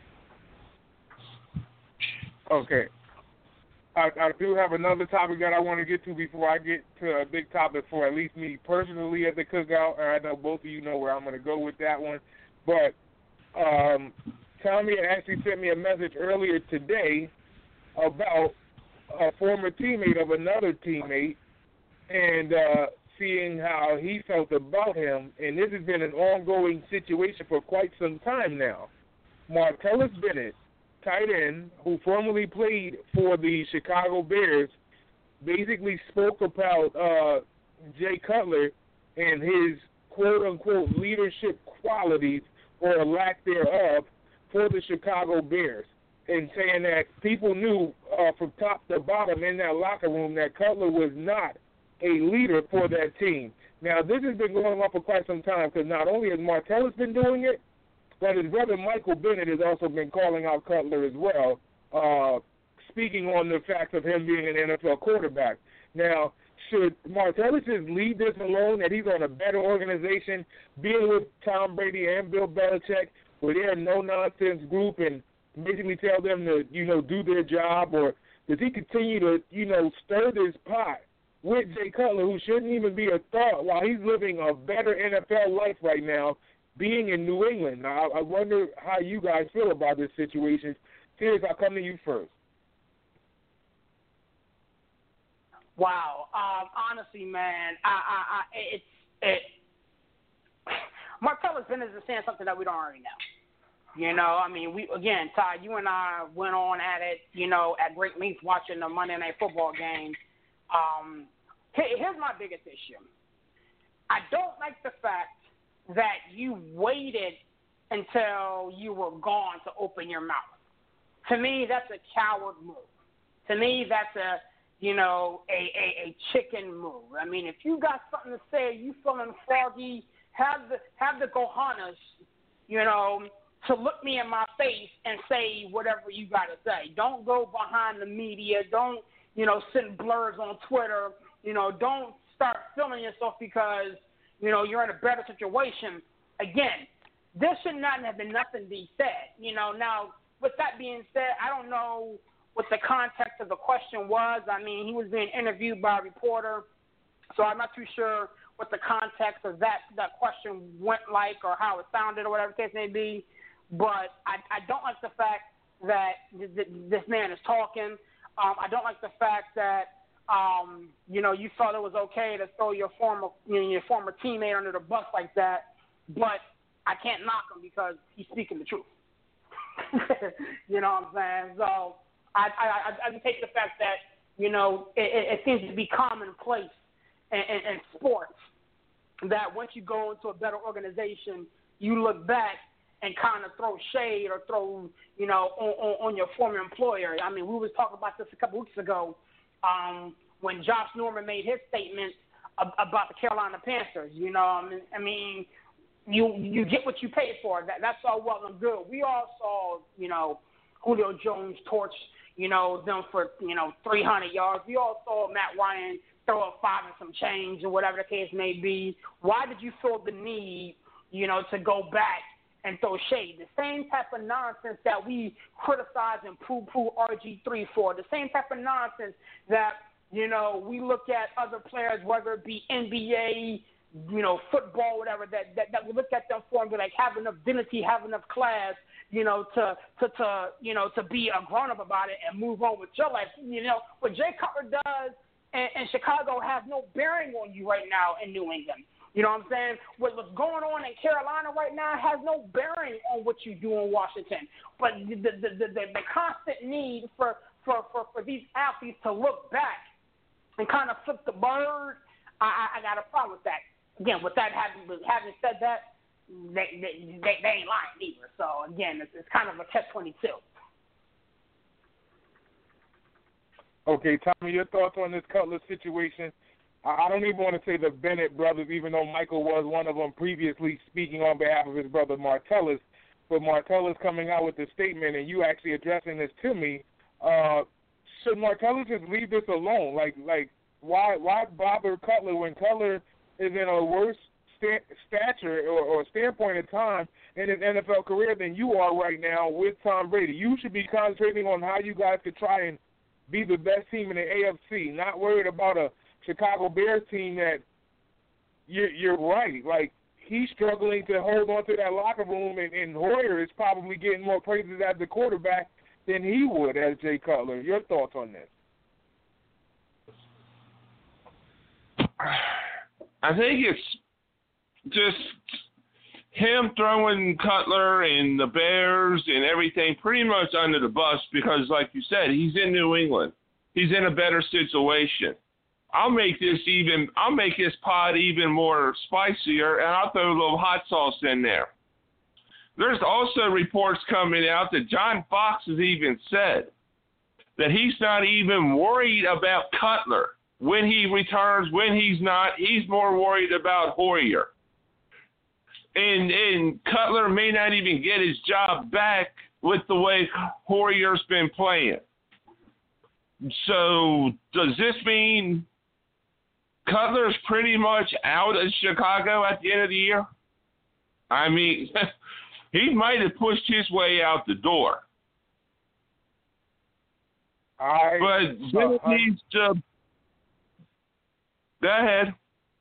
Okay. I, I do have another topic that I want to get to before I get to a big topic for at least me personally at the cookout. And I know both of you know where I'm going to go with that one. But um, Tommy actually sent me a message earlier today about a former teammate of another teammate and uh, seeing how he felt about him. And this has been an ongoing situation for quite some time now. Martellus Bennett, tight end, who formerly played for the Chicago Bears, basically spoke about uh, Jay Cutler and his quote-unquote leadership qualities or lack thereof for the Chicago Bears, and saying that people knew uh, from top to bottom in that locker room that Cutler was not a leader for that team. Now, this has been going on for quite some time because not only has Martellus been doing it, but his brother Michael Bennett has also been calling out Cutler as well, uh, speaking on the fact of him being an N F L quarterback. Now, should Martellus just leave this alone, that he's on a better organization, being with Tom Brady and Bill Belichick, where they're a no-nonsense group and basically tell them to, you know, do their job, or does he continue to, you know, stir this pot with Jay Cutler, who shouldn't even be a thought while he's living a better N F L life right now, being in New England? Now, I wonder how you guys feel about this situation. Serious, I'll come to you first. Wow. Um, honestly, man, I, I, I, it's it. Martellus Bennett is saying something that we don't already know. You know, I mean, we again, Ty, you and I went on at it, you know, at great length watching the Monday Night Football game. Um, here's my biggest issue. I don't like the fact that you waited until you were gone to open your mouth. To me, that's a coward move. To me, that's a, you know, a, a, a chicken move. I mean, if you got something to say, you feeling froggy, have the have the cojones, you know, to look me in my face and say whatever you got to say. Don't go behind the media. Don't, you know, send blurs on Twitter. You know, don't start feeling yourself because, you know, you're in a better situation. Again, there should not have been nothing be said. You know, now, with that being said, I don't know what the context of the question was. I mean, he was being interviewed by a reporter, so I'm not too sure what the context of that, that question went like or how it sounded or whatever the case may be. But I, I don't like the fact that th- th- this man is talking. Um, I don't like the fact that, um, you know, you thought it was okay to throw your former, you know, your former teammate under the bus like that. But I can't knock him because he's speaking the truth. You know what I'm saying? So I, I, I, I take the fact that, you know, it, it seems to be commonplace in, in, in sports that once you go into a better organization, you look back and kind of throw shade or throw, you know, on, on, on your former employer. I mean, we was talking about this a couple weeks ago um, when Josh Norman made his statement ab- about the Carolina Panthers. You know, I mean, I mean you you get what you pay for. That That's all well and good. We all saw, you know, Julio Jones torch, you know, them for, you know, three hundred yards. We all saw Matt Ryan throw up five and some change or whatever the case may be. Why did you feel the need, you know, to go back and throw shade? The same type of nonsense that we criticize and poo-poo R G three for, the same type of nonsense that, you know, we look at other players, whether it be N B A you know, football, whatever, that, that, that will look at them for and be like, have enough dignity, have enough class, you know, to, to, to, you know, to be a grown-up about it and move on with your life. You know, what Jay Cutler does in, in Chicago has no bearing on you right now in New England. You know what I'm saying? What, what's going on in Carolina right now has no bearing on what you do in Washington. But the the, the, the, the constant need for, for, for, for these athletes to look back and kind of flip the bird, I, I got a problem with that. Again, with that having, having said that, they, they, they, they ain't lying either. So, again, it's, it's kind of a catch twenty-two. Okay, Tommy, your thoughts on this Cutler situation? I don't even want to say the Bennett brothers, even though Michael was one of them previously speaking on behalf of his brother Martellus. But Martellus coming out with the statement and you actually addressing this to me, uh, should Martellus just leave this alone? Like, like why why bother Cutler when Cutler is in a worse sta- stature or, or standpoint of time in his N F L career than you are right now with Tom Brady? You should be concentrating on how you guys could try and be the best team in the A F C, not worried about a Chicago Bears team that you're, you're right. Like, he's struggling to hold on to that locker room, and, and Hoyer is probably getting more praises as the quarterback than he would as Jay Cutler. Your thoughts on this? I think it's just him throwing Cutler and the Bears and everything pretty much under the bus because, like you said, he's in New England. He's in a better situation. I'll make this even. I'll make this pod even more spicier, and I'll throw a little hot sauce in there. There's also reports coming out that John Fox has even said that he's not even worried about Cutler when he returns. When he's not, he's more worried about Hoyer. And and Cutler may not even get his job back with the way Hoyer's been playing. So does this mean Cutler's pretty much out of Chicago at the end of the year? I mean, he might have pushed his way out the door. I, but then uh, needs to. Go ahead.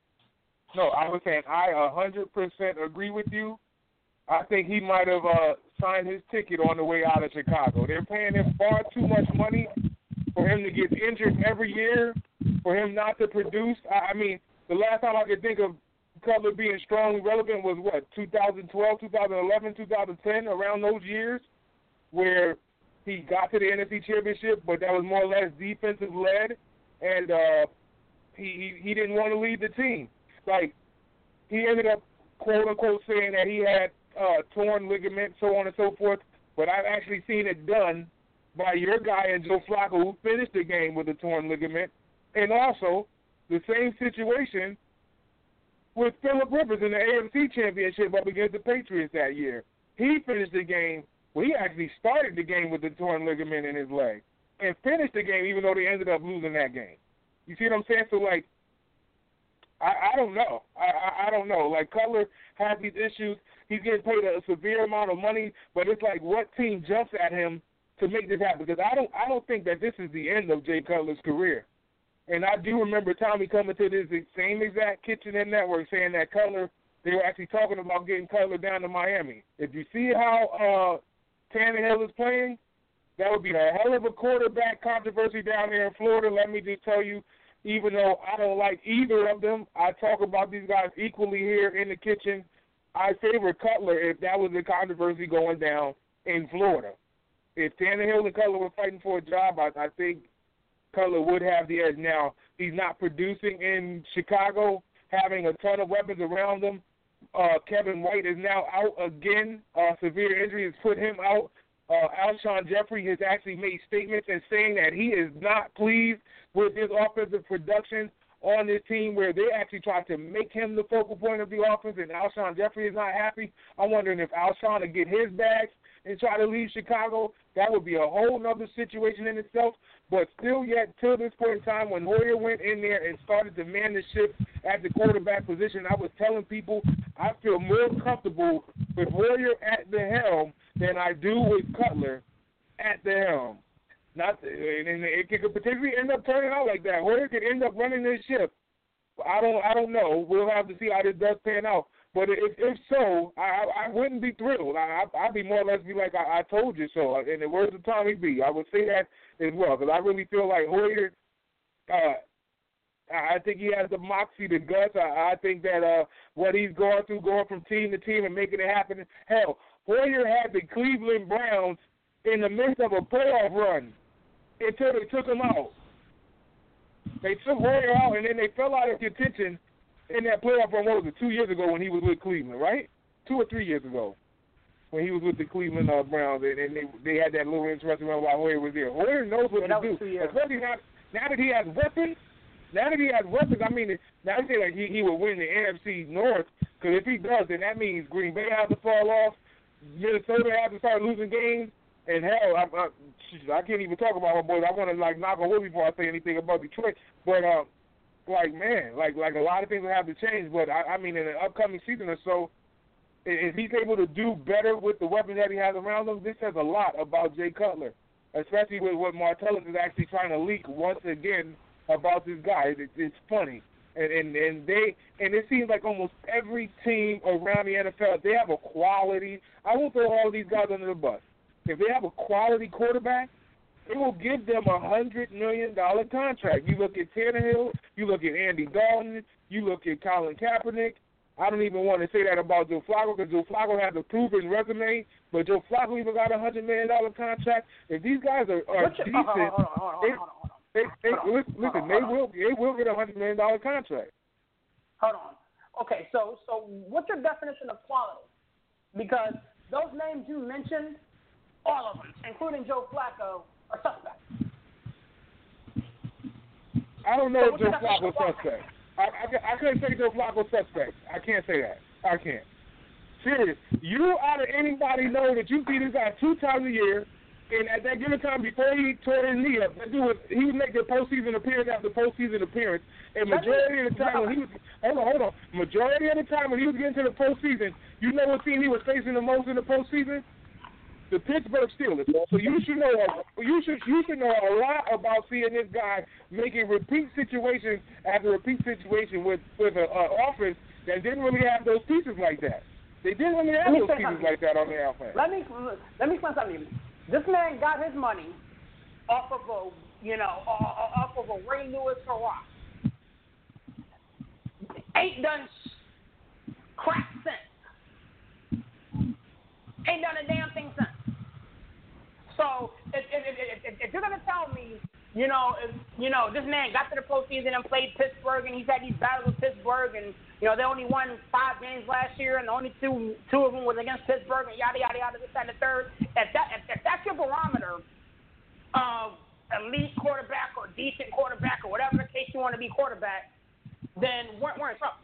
No, I was saying I one hundred percent agree with you. I think he might have uh, signed his ticket on the way out of Chicago. They're paying him far too much money for him to get injured every year, for him not to produce. I mean, the last time I could think of Cutler being strongly relevant was, what, two thousand twelve, two thousand eleven, two thousand ten, around those years, where he got to the N F C Championship, but that was more or less defensive-led, and uh, he, he he didn't want to lead the team. Like, he ended up, quote-unquote, saying that he had uh, torn ligament, so on and so forth, but I've actually seen it done by your guy and Joe Flacco, who finished the game with a torn ligament, and also the same situation with Phillip Rivers in the A F C Championship up against the Patriots that year. He finished the game, well, he actually started the game with the torn ligament in his leg and finished the game even though they ended up losing that game. You see what I'm saying? So, like, I, I don't know. I, I, I don't know. Like, Cutler has these issues. He's getting paid a severe amount of money, but it's like what team jumps at him to make this happen? Because I don't I don't think that this is the end of Jay Cutler's career. And I do remember Tommy coming to this same exact Kitchen and Network saying that Cutler, they were actually talking about getting Cutler down to Miami. If you see how uh, Tannehill is playing, that would be a hell of a quarterback controversy down there in Florida. Let me just tell you, even though I don't like either of them, I talk about these guys equally here in the kitchen. I favor Cutler if that was a controversy going down in Florida. If Tannehill and Cutler were fighting for a job, I, I think Cutler would have the edge. Now, he's not producing in Chicago, having a ton of weapons around him. Uh, Kevin White is now out again. Uh, severe injury has put him out. Uh, Alshon Jeffrey has actually made statements and saying that he is not pleased with his offensive production on this team, where they actually tried to make him the focal point of the offense, and Alshon Jeffrey is not happy. I'm wondering if Alshon would get his bags and try to leave Chicago. That would be a whole other situation in itself. But still yet, till this point in time, when Hoyer went in there and started to man the ship at the quarterback position, I was telling people I feel more comfortable with Hoyer at the helm than I do with Cutler at the helm. Not, and it could potentially end up turning out like that. Hoyer could end up running this ship I don't I don't know. We'll have to see how this does pan out. But if, if so, I I wouldn't be thrilled. I I'd be more or less be like I, I told you so. In the words of Tommy B, I would say that as well because I really feel like Hoyer. Uh, I think he has the moxie, the guts. I, I think that uh, what he's going through, going from team to team and making it happen. Hell, Hoyer had the Cleveland Browns in the midst of a playoff run until they took him out. They took Hoyer out, and then they fell out of contention in that playoff run. What was it, two years ago when he was with Cleveland, right? Two or three years ago when he was with the Cleveland uh, Browns, and, and they they had that little interesting run while Hoyer was there. Hoyer knows what yeah, to do, especially now, now that he has weapons. Now that he has weapons, I mean, now I say like he, he will win the N F C North, because if he does, then that means Green Bay has to fall off, Minnesota has to start losing games, and hell, I, I, I can't even talk about my boys. I want to like knock on wood before I say anything about Detroit, but uh, like man, like like a lot of things will have to change. But I, I mean, in the upcoming season or so, if he's able to do better with the weapons that he has around him, this says a lot about Jay Cutler, especially with what Martellus is actually trying to leak once again about this guy. It, it's funny, and, and and they and it seems like almost every team around the N F L, they have a quality. I won't throw all of these guys under the bus. If they have a quality quarterback, they will give them a hundred million dollar contract. You look at Tannehill, you look at Andy Dalton, you look at Colin Kaepernick. I don't even want to say that about Joe Flacco because Joe Flacco has a proven resume, but Joe Flacco even got a hundred million dollar contract. If these guys are, are decent, hold on, hold on, hold on, hold on. They, they, listen, listen they will they will get a hundred million dollar contract. Hold on. Okay, so so what's your definition of quality? Because those names you mentioned, all of them, including Joe Flacco, are suspects. I don't know so if Joe Flacco's suspect. I, I I couldn't say Joe Flacco's suspect. I can't say that. I can't. Serious. You out of anybody know that you see this guy two times a year. And at that given time, before he tore his knee up, that dude was, he would make the postseason appearance after postseason appearance. And majority of the time when he was, hold on, hold on, majority of the time when he was getting to the postseason, you know what team he was facing the most in the postseason? The Pittsburgh Steelers. So you should know, you should you should know a lot about seeing this guy making repeat situation after repeat situation with with an offense that didn't really have those pieces like that. They didn't really have those pieces like that on their offense. Let me let me explain something to you. This man got his money off of a, you know, off of a Ray Lewis Hurrah. Ain't done crap since. Ain't done a damn thing since. So if if if, if, if you're gonna tell me, you know, if, you know, this man got to the postseason and played Pittsburgh, and he's had these battles with Pittsburgh, and you know they only won five games last year, and the only two two of them was against Pittsburgh, and yada yada yada, this that, and the third. If that if, if that's your barometer of elite quarterback or decent quarterback or whatever the case you want to be quarterback, then we're, we're in trouble.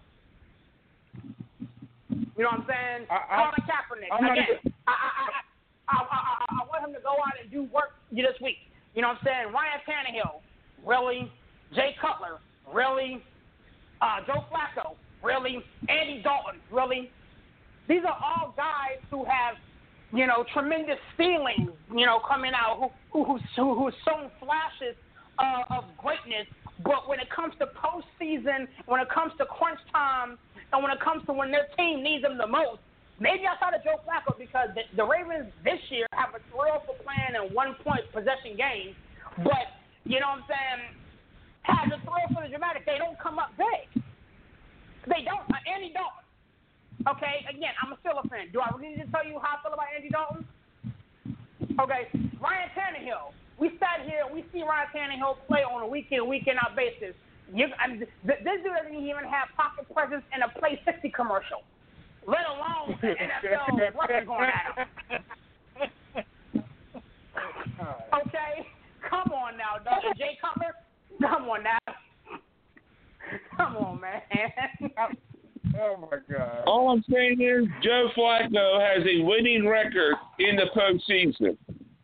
You know what I'm saying? I, I, Colin Kaepernick again. I I, I, I, I I want him to go out and do work this week. You know what I'm saying? Ryan Tannehill, really? Jay Cutler, really? Uh, Joe Flacco, really? Andy Dalton, really? These are all guys who have, you know, tremendous ceilings, you know, coming out, who who who who's shown flashes uh, of greatness. But when it comes to postseason, when it comes to crunch time, and when it comes to when their team needs them the most, maybe outside of Joe Flacco, because the, the Ravens this year have a thrill for playing in one-point possession games, but, you know what I'm saying, have the thrill for the dramatic. They don't come up big. They don't. Uh, Andy Dalton. Okay, again, I'm a Steelers fan. Do I really need to tell you how I feel about Andy Dalton? Okay, Ryan Tannehill. We sat here and we see Ryan Tannehill play on a week-in, week-in-out basis. You, I mean, this dude doesn't even have pocket presence in a Play sixty commercial, let alone an N F L record going at him. Okay? Come on now, dog. Jay Cutler? Come on now. Come on, man. Oh, my God. All I'm saying is Joe Flacco has a winning record in the postseason.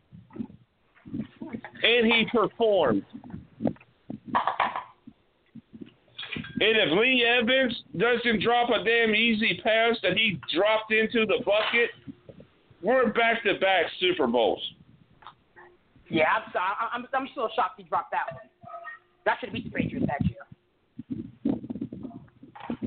And he performed. And if Lee Evans doesn't drop a damn easy pass that he dropped into the bucket, we're back-to-back Super Bowls. Yeah, I'm, I'm, I'm still shocked he dropped that one. That should have beat the Patriots that year.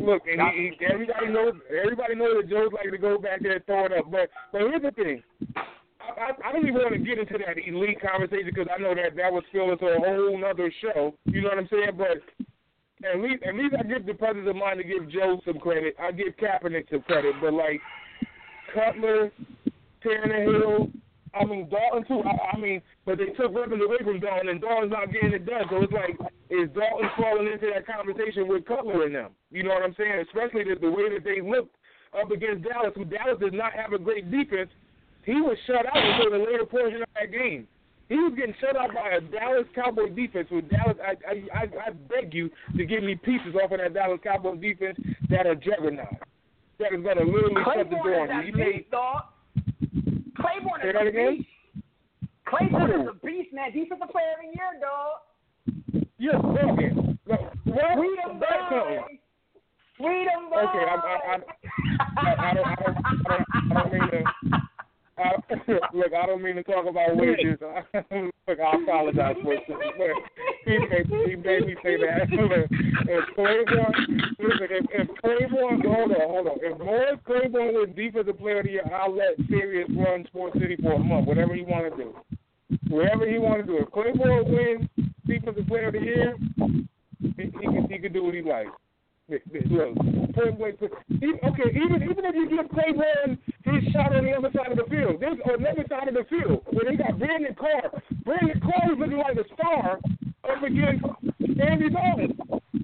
Look, and he, he, everybody knows. Everybody knows that Joe's like to go back there and throw it up. But but here's the thing. I, I don't even want to get into that elite conversation because I know that that would spill into a whole nother show. You know what I'm saying? But at least, at least I give the presence of mind to give Joe some credit. I give Kaepernick some credit. But, like, Cutler, Tannehill, I mean, Dalton, too. I, I mean, but they took weapons away from Dalton, and Dalton's not getting it done. So it's like, is Dalton falling into that conversation with Cutler and them? You know what I'm saying? Especially the, the way that they looked up against Dallas, who Dallas does not have a great defense. He was shut out until the later portion of that game. He was getting shut out by a Dallas Cowboy defense. With Dallas, I, I, I, I beg you to give me pieces off of that Dallas Cowboy defense that are juggernaut. That is going to literally shut the door on you. Beast, dog. Claiborne Say is that a again? beast. Claiborne is a beast, man. Defensive player of the year, dog. Yes, okay. Look, what? Freedom boy. Freedom boy. Okay, I, I, I, I, I, don't, I, don't, I, don't, I don't mean to. I, look, I don't mean to talk about wages. Look, I apologize for it. He made, he made me say that. Look, if Claiborne, listen, if, if Claiborne, hold on, hold on. If Morris Claiborne wins Defensive Player of the Year, I'll let Sirius run Sports City for a month, whatever he want to do. Whatever he want to do. If Claiborne wins Defensive Player of the Year, he, he, can, he can do what he likes. Look, point blank. Okay, even even if you give Claiborne his shot on the other side of the field, there's another side of the field where they got Brandon Carr. Brandon Carr is looking like a star up against Andy Dalton.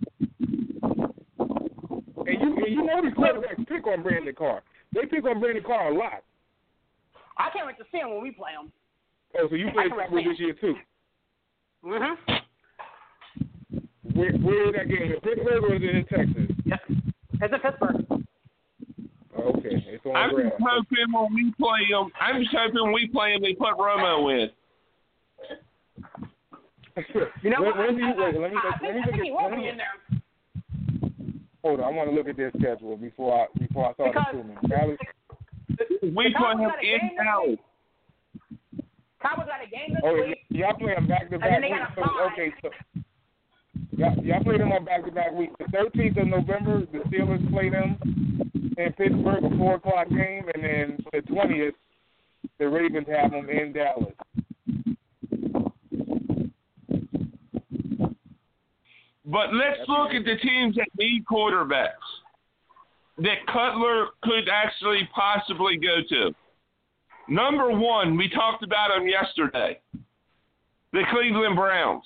And you and you know these quarterbacks pick on Brandon Carr. They pick on Brandon Carr a lot. I can't wait to see him when we play him. Oh, so you played with this year too? Mhm. Where, where is that game? In Pittsburgh or is it in Texas? Yes. It's in Pittsburgh. Okay. It's on I'm grass. just hoping when we play them, I'm just hoping when we play them, they put Romo in. You know when, what? when do you, I, wait, let me, I, let me I look think at, he will let me, be in there. Hold on, I want to look at their schedule before I before I start Because assuming. Dallas, We play them in Dallas. Cowboys got a game this oh, week. y'all play them back to And back then they weeks. got a So, bye. okay, so y'all, y'all play them on back to back weeks. The thirteenth of November, the Steelers play them in Pittsburgh, a four o'clock game, and then the twentieth, the Ravens have them in Dallas. But let's look at the teams that need quarterbacks that Cutler could actually possibly go to. Number one, we talked about them yesterday, the Cleveland Browns.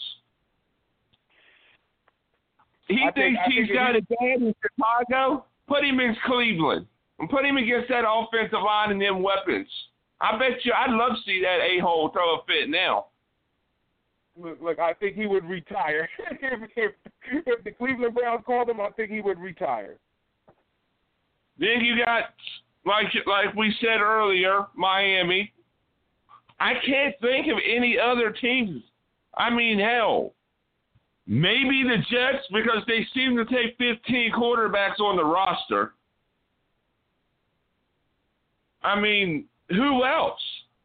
He I think- thinks I he's think got if a dad in Chicago. Put him in Cleveland and put him against that offensive line and them weapons. I bet you I'd love to see that a-hole throw a fit now. Look, look, I think he would retire. if, if, if the Cleveland Browns called him, I think he would retire. Then you got, like like we said earlier, Miami. I can't think of any other teams. I mean, hell, maybe the Jets because they seem to take fifteen quarterbacks on the roster. I mean, who else?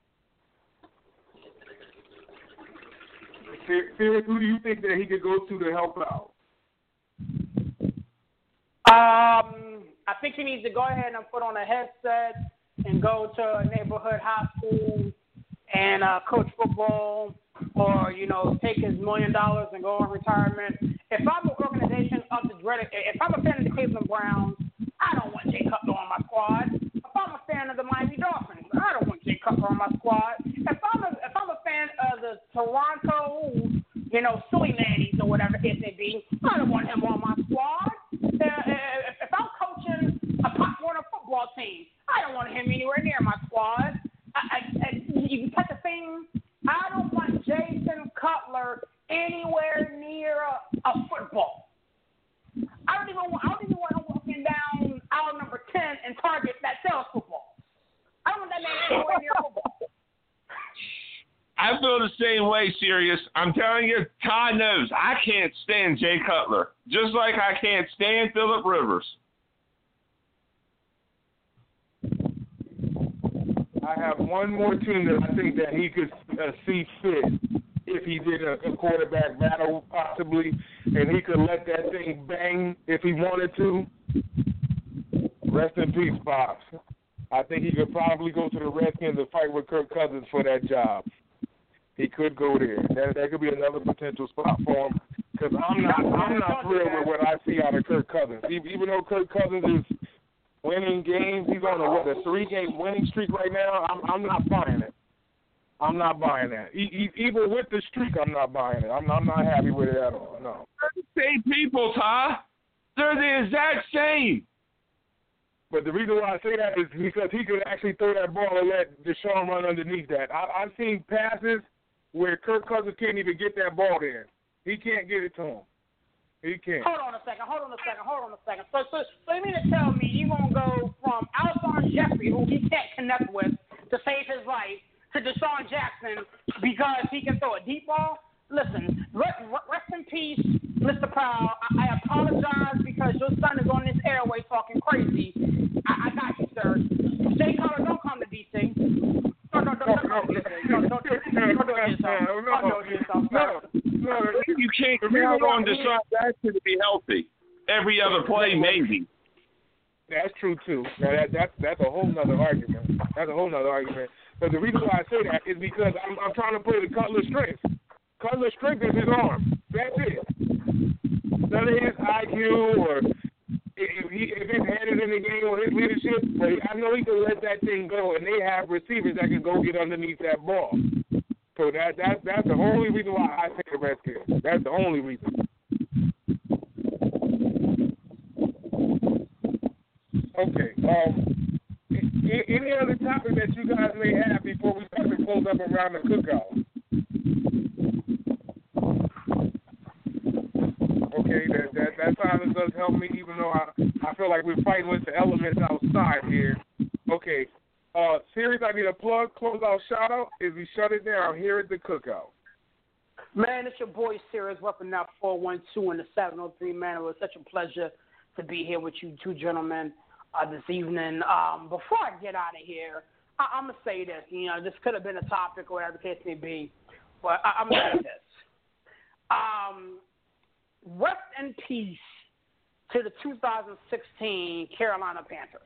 Felix, who do you think that he could go to to help out? Um, I think he needs to go ahead and put on a headset and go to a neighborhood high school and uh, coach football, or you know, take his million dollars and go on retirement. If I'm an organization of the dreaded, if I'm a fan of the Cleveland Browns, I don't want Jay Cutler on my squad. If I'm a fan of the Miami Dolphins, I don't want Jay Cutler on my squad. If I'm a if I'm a fan of the Toronto, you know, Silly Nannies or whatever it may be, I don't want him on my squad. Uh, if, if I'm coaching a Pop Warner football team, I don't want him anywhere near my squad. I, I, I, you catch the thing? I don't want Jason Cutler anywhere near a, a football. I don't even want. I don't even want him walking down aisle number ten and Target that sells football. I don't want that man anywhere near football. I feel the same way, Sirius. I'm telling you, Todd knows I can't stand Jay Cutler, just like I can't stand Phillip Rivers. I have one more team that I think that he could uh, see fit if he did a, a quarterback battle possibly, and he could let that thing bang if he wanted to. Rest in peace, Pops. I think he could probably go to the Redskins and fight with Kirk Cousins for that job. He could go there. That that could be another potential spot for him. Because I'm not I'm not thrilled with what I see out of Kirk Cousins. Even though Kirk Cousins is winning games, he's on a what a three game winning streak right now. I'm I'm not buying it. I'm not buying that. E- e- even with the streak, I'm not buying it. I'm I'm not happy with it at all. No. They're the same people, Ty. They're the exact same. But the reason why I say that is because he could actually throw that ball and let Deshaun run underneath that. I, I've seen passes where Kirk Cousins can't even get that ball there. He can't get it to him. He can't. Hold on a second. Hold on a second. Hold on a second. So, so, so you mean to tell me you're going to go from Alshon Jeffrey, who he can't connect with to save his life, to Deshaun Jackson because he can throw a deep ball? Listen, rest, rest in peace, Mister Powell. I, I apologize because your son is on this airway talking crazy. I, I got you, sir. Jay Cutler, don't come to D C. No, no, don't, don't come to D C. No, don't do it. Don't do it yourself. Don't do it yourself, sir. No, no, You can't count on Deshaun Jackson to be healthy. Every other play, maybe. That's true too. Now that that's that's a whole nother argument. That's a whole nother argument. But the reason why I say that is because I'm I'm trying to play the Cutler strength. Cutler's strength is his arm. That's it. None of his I Q or if he if his head is in the game or his leadership. But I know he can let that thing go, and they have receivers that can go get underneath that ball. So that that that's the only reason why I take the Redskins. That's the only reason. Okay. Um. Any other topic that you guys may have before we start to close up around the cookout? Okay, that, that that silence does help me, even though I I feel like we're fighting with the elements outside here. Okay. Uh, series I need a plug, close out, shout out. If we shut it down here at the cookout. Man, it's your boy Sirius repping out four one two and the seven oh three, man. It was such a pleasure to be here with you two gentlemen uh, this evening. Um, before I get out of here, I- I'm going to say this. You know, this could have been a topic or whatever the case may be, but I- I'm going to say this. Um, rest in peace to the two thousand sixteen Carolina Panthers.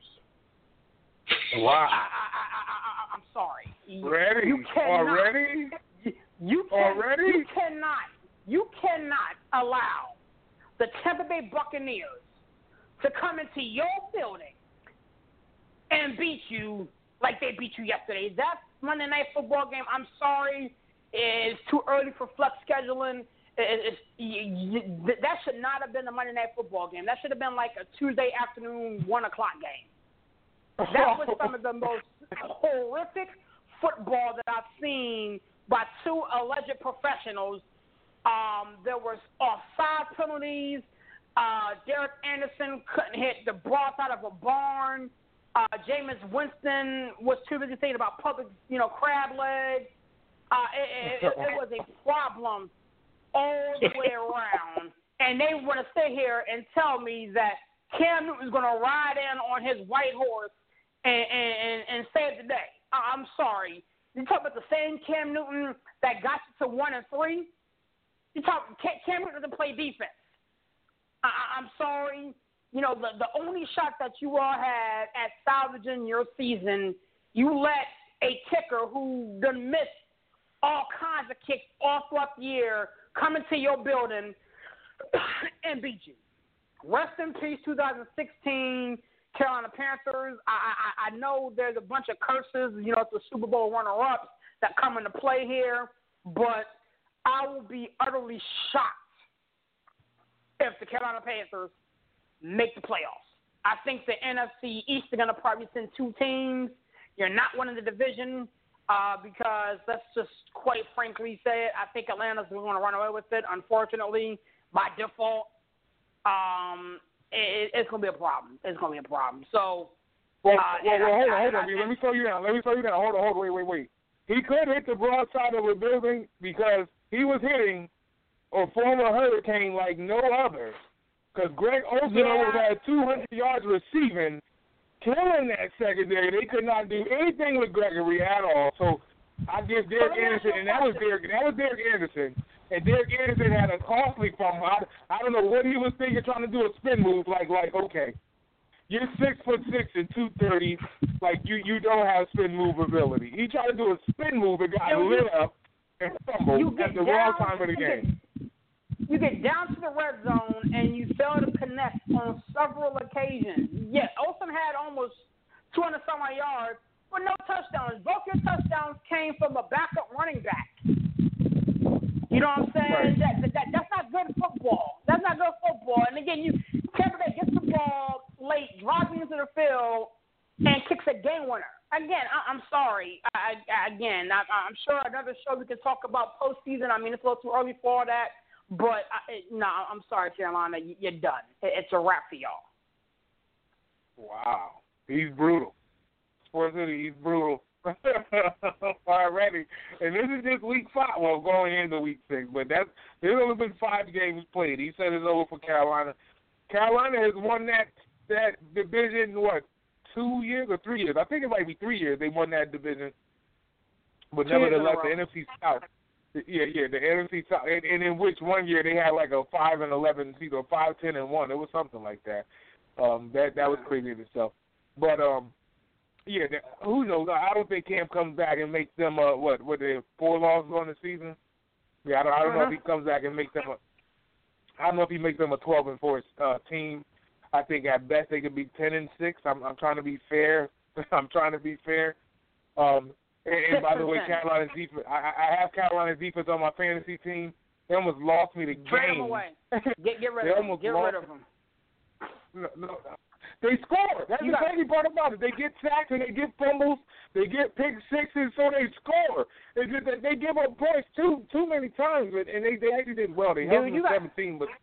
Wow. I, I, I, I, I'm sorry. Ready? You cannot, Already? You, can, Already? you cannot. You cannot allow the Tampa Bay Buccaneers to come into your building and beat you like they beat you yesterday. That Monday Night Football game, I'm sorry, is too early for flex scheduling. It, it's, you, you, that should not have been a Monday Night Football game. That should have been like a Tuesday afternoon, one o'clock game. That was some of the most horrific football that I've seen by two alleged professionals. Um, there was offside penalties. Uh, Derek Anderson couldn't hit the broth out of a barn. Uh, Jameis Winston was too busy thinking about public, you know, crab legs. Uh, it, it, it was a problem all the way around. And they want to sit here and tell me that Cam Newton's going to ride in on his white horse and, and, and save the day. I'm sorry. You talk about the same Cam Newton that got you to one and three. You talk Cam Newton doesn't play defense. I, I'm sorry. You know the the only shot that you all had at salvaging your season, you let a kicker who done missed all kinds of kicks all throughout the year come into your building and beat you. Rest in peace, two thousand sixteen. Carolina Panthers. I, I I know there's a bunch of curses, you know, it's the Super Bowl runner-ups that come into play here, but I will be utterly shocked if the Carolina Panthers make the playoffs. I think the N F C East are going to probably send two teams. You're not winning the division uh, because let's just quite frankly say it. I think Atlanta's going to run away with it, unfortunately, by default. Um It, it's going to be a problem. It's going to be a problem. So, well, uh, well, well hold I, on, hold I, on. I, Let me slow you down. Let me slow you down. Hold on, hold on. Wait, wait, wait. He could hit the broadside of a building because he was hitting a former Hurricane like no other. Because Greg Olsen yeah. almost had two hundred yards receiving, killing that secondary. They could not do anything with Gregory at all. So I give Derek Anderson, and that was Derek. That was Derek Anderson, and Derek Anderson had a costly fumble. I, I don't know what he was thinking, trying to do a spin move. Like, like okay, you're six foot six and two thirty. Like you, you don't have spin move ability. He tried to do a spin move and got you, lit up and fumbled at the wrong time of the game. Get, you get down to the red zone and you fail to connect on several occasions. Yes, Olsen had almost two hundred some odd yards, but no touchdowns. Both your touchdowns came from a backup running back. You know what I'm saying? Right. That, that that's not good football. That's not good football. And again, you Tampa Bay gets the ball late, drives into the field, and kicks a game winner. Again, I, I'm sorry. I, I, again, I, I'm sure another show we can talk about postseason. I mean, it's a little too early for all that. But I, no, I'm sorry, Carolina. You're done. It's a wrap for y'all. Wow, he's brutal. Sports City, he's brutal already. And this is just week five. Well, going into week six, but that's there's only been five games played. He said it's over for Carolina. Carolina has won that that division what two years or three years? I think it might be three years. They won that division, but nevertheless, the N F C South. Yeah, yeah, the N F C South, and, and in which one year they had like a five and eleven season, or five ten and one. It was something like that. Um, that that was crazy in itself. But um, yeah, the, who knows? I don't think Cam comes back and makes them uh what? What they four losses on the season? Yeah, I don't, I don't uh-huh. know if he comes back and makes them a. I don't know if he makes them a twelve and four uh, team. I think at best they could be ten and six. I'm I'm trying to be fair. I'm trying to be fair. Um. And, and by the way, Carolina's defense, I, I have Carolina's defense on my fantasy team. They almost lost me the game. Trade them away. Get, get rid of them. Get rid of them. No, no, they score. That's you the crazy part about it. They get sacks and they get fumbles. They get pick sixes, so they score. It's just that they give up points too too many times, and they, they actually did well. They held them to seventeen, but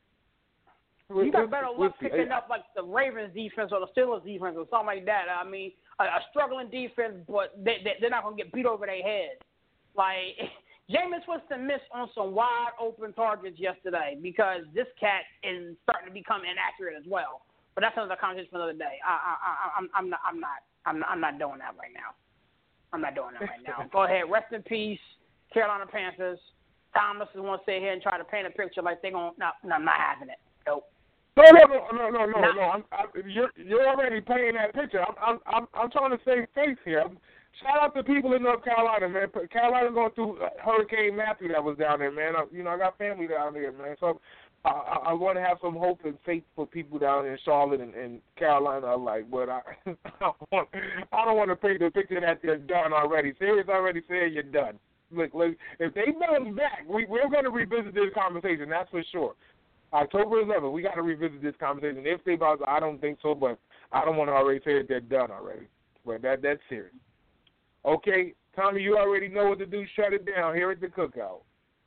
you got better luck picking up like the Ravens defense or the Steelers defense or something like that. I mean, a, a struggling defense, but they, they, they're not going to get beat over their head. Like, Jameis Winston missed on some wide open targets yesterday because this cat is starting to become inaccurate as well. But that's another conversation for another day. I, I, I, I'm, I'm not, I'm not, I'm not, I'm not doing that right now. I'm not doing that right now. Go ahead, rest in peace, Carolina Panthers. Thomas is going to sit here and try to paint a picture like they're going. No, no, I'm not having it. Nope. No, no, no, no, no, no, no. I'm, I'm, you're you're already painting that picture. I'm I'm I'm, I'm trying to save face here. I'm, shout out to people in North Carolina, man. Carolina going through Hurricane Matthew that was down there, man. I, you know, I got family down there, man. So I, I, I want to have some hope and faith for people down in Charlotte and, and Carolina alike. But I I, want, I don't want to paint the picture that they're done already. Sirius already said you're done. Look, look if they bounce back, we, we're going to revisit this conversation. That's for sure. October eleventh, we got to revisit this conversation. If they bounce, I don't think so, but I don't want to already say that they're done already. But that that's serious. Okay, Tommy, you already know what to do. Shut it down here at the Cookout.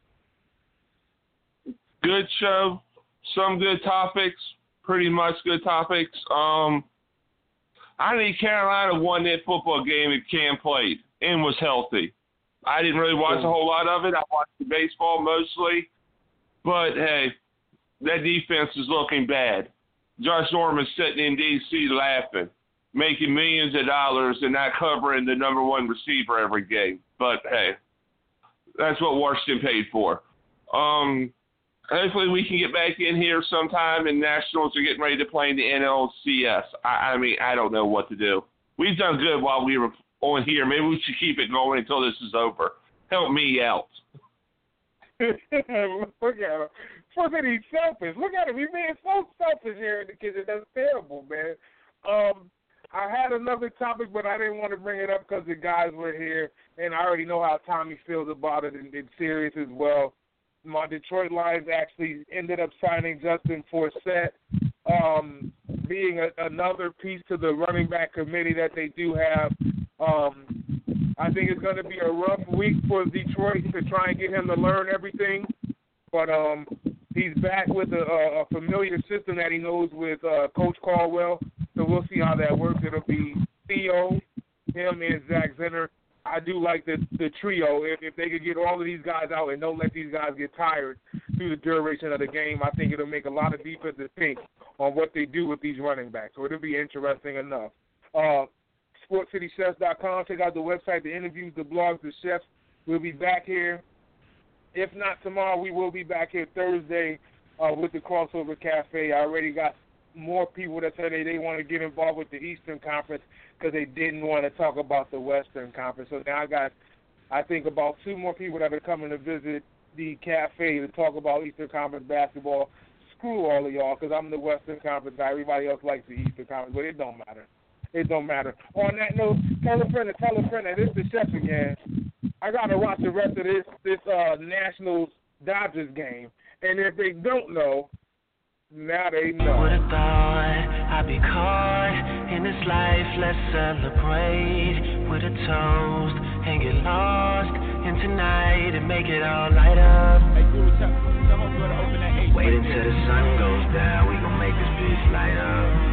Good show. Some good topics. Pretty much good topics. Um, I think Carolina won that football game if Cam played and was healthy. I didn't really watch a whole lot of it. I watched the baseball mostly. But, hey, that defense is looking bad. Josh Norman's sitting in D C laughing, making millions of dollars and not covering the number one receiver every game. But, hey, that's what Washington paid for. Um, hopefully we can get back in here sometime, and Nationals are getting ready to play in the N L C S. I, I mean, I don't know what to do. We've done good while we were on here. Maybe we should keep it going until this is over. Help me out. Look at him. Look at he's selfish. Look at him. He's being so selfish here in the kitchen. That's terrible, man. Um, I had another topic, but I didn't want to bring it up because the guys were here, and I already know how Tommy feels about it, and it's serious as well. My Detroit Lions actually ended up signing Justin Forsett, um, being a, another piece to the running back committee that they do have. Um, I think it's going to be a rough week for Detroit to try and get him to learn everything. But um, he's back with a, a familiar system that he knows with uh, Coach Caldwell. So we'll see how that works. It'll be Theo, him, and Zach Zenner. I do like the the trio. If, if they could get all of these guys out and don't let these guys get tired through the duration of the game, I think it'll make a lot of defenses think on what they do with these running backs. So it'll be interesting enough. Uh, sports city chefs dot com. Check out the website, the interviews, the blogs, the chefs. We'll be back here. If not tomorrow, we will be back here Thursday uh, with the Crossover Cafe. I already got more people that said they, they want to get involved with the Eastern Conference because they didn't want to talk about the Western Conference. So now I got, I think, about two more people that are coming to visit the cafe to talk about Eastern Conference basketball. Screw all of y'all because I'm the Western Conference guy. Everybody else likes the Eastern Conference, but it don't matter. It don't matter. On that note, tell a friend, tell a friend that it's the chef again. I got to watch the rest of this this uh, Nationals Dodgers game. And if they don't know, now they know. Would have thought I'd be caught in this life, let's celebrate with a toast and get lost in tonight and make it all light up. Hey, dude, tell, tell my brother open that eight. Wait until the sun goes down, we gon' make this bitch light up.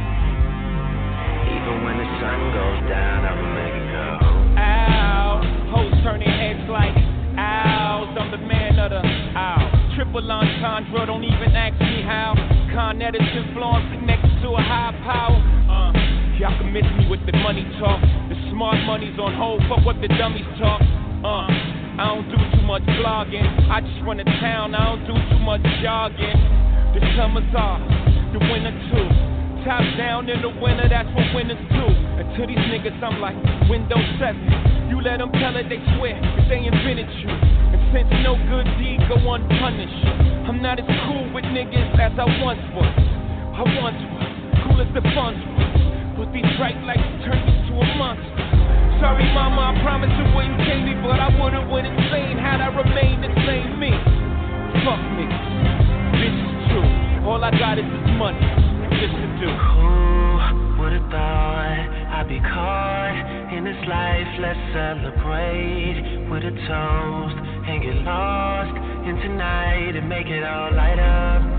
Even when the sun goes down, I will make it go. Ow, hoes turning heads like owls. I'm the man of the owl. Triple entendre, don't even ask me how. Con Edison Florence connected to a high power. Uh, y'all can miss me with the money talk. The smart money's on hold, fuck what the dummies talk. Uh, I don't do too much blogging. I just run a town, I don't do too much jogging. The summers are, the winter too. Top down in the winter, that's what winners do. And to these niggas, I'm like Windows seven. You let them tell it, they swear, if they invented you. And since no good deed go unpunished, I'm not as cool with niggas as I once was. I once was, cool as the funds was. But these bright lights turned me to a monster. Sorry mama, I promised it wouldn't take me, but I would've went insane had I remained the same me. Fuck niggas, this is true. All I got is this money. Just to do. Who would have thought I'd be caught in this life? Let's celebrate with a toast and get lost in tonight and make it all light up.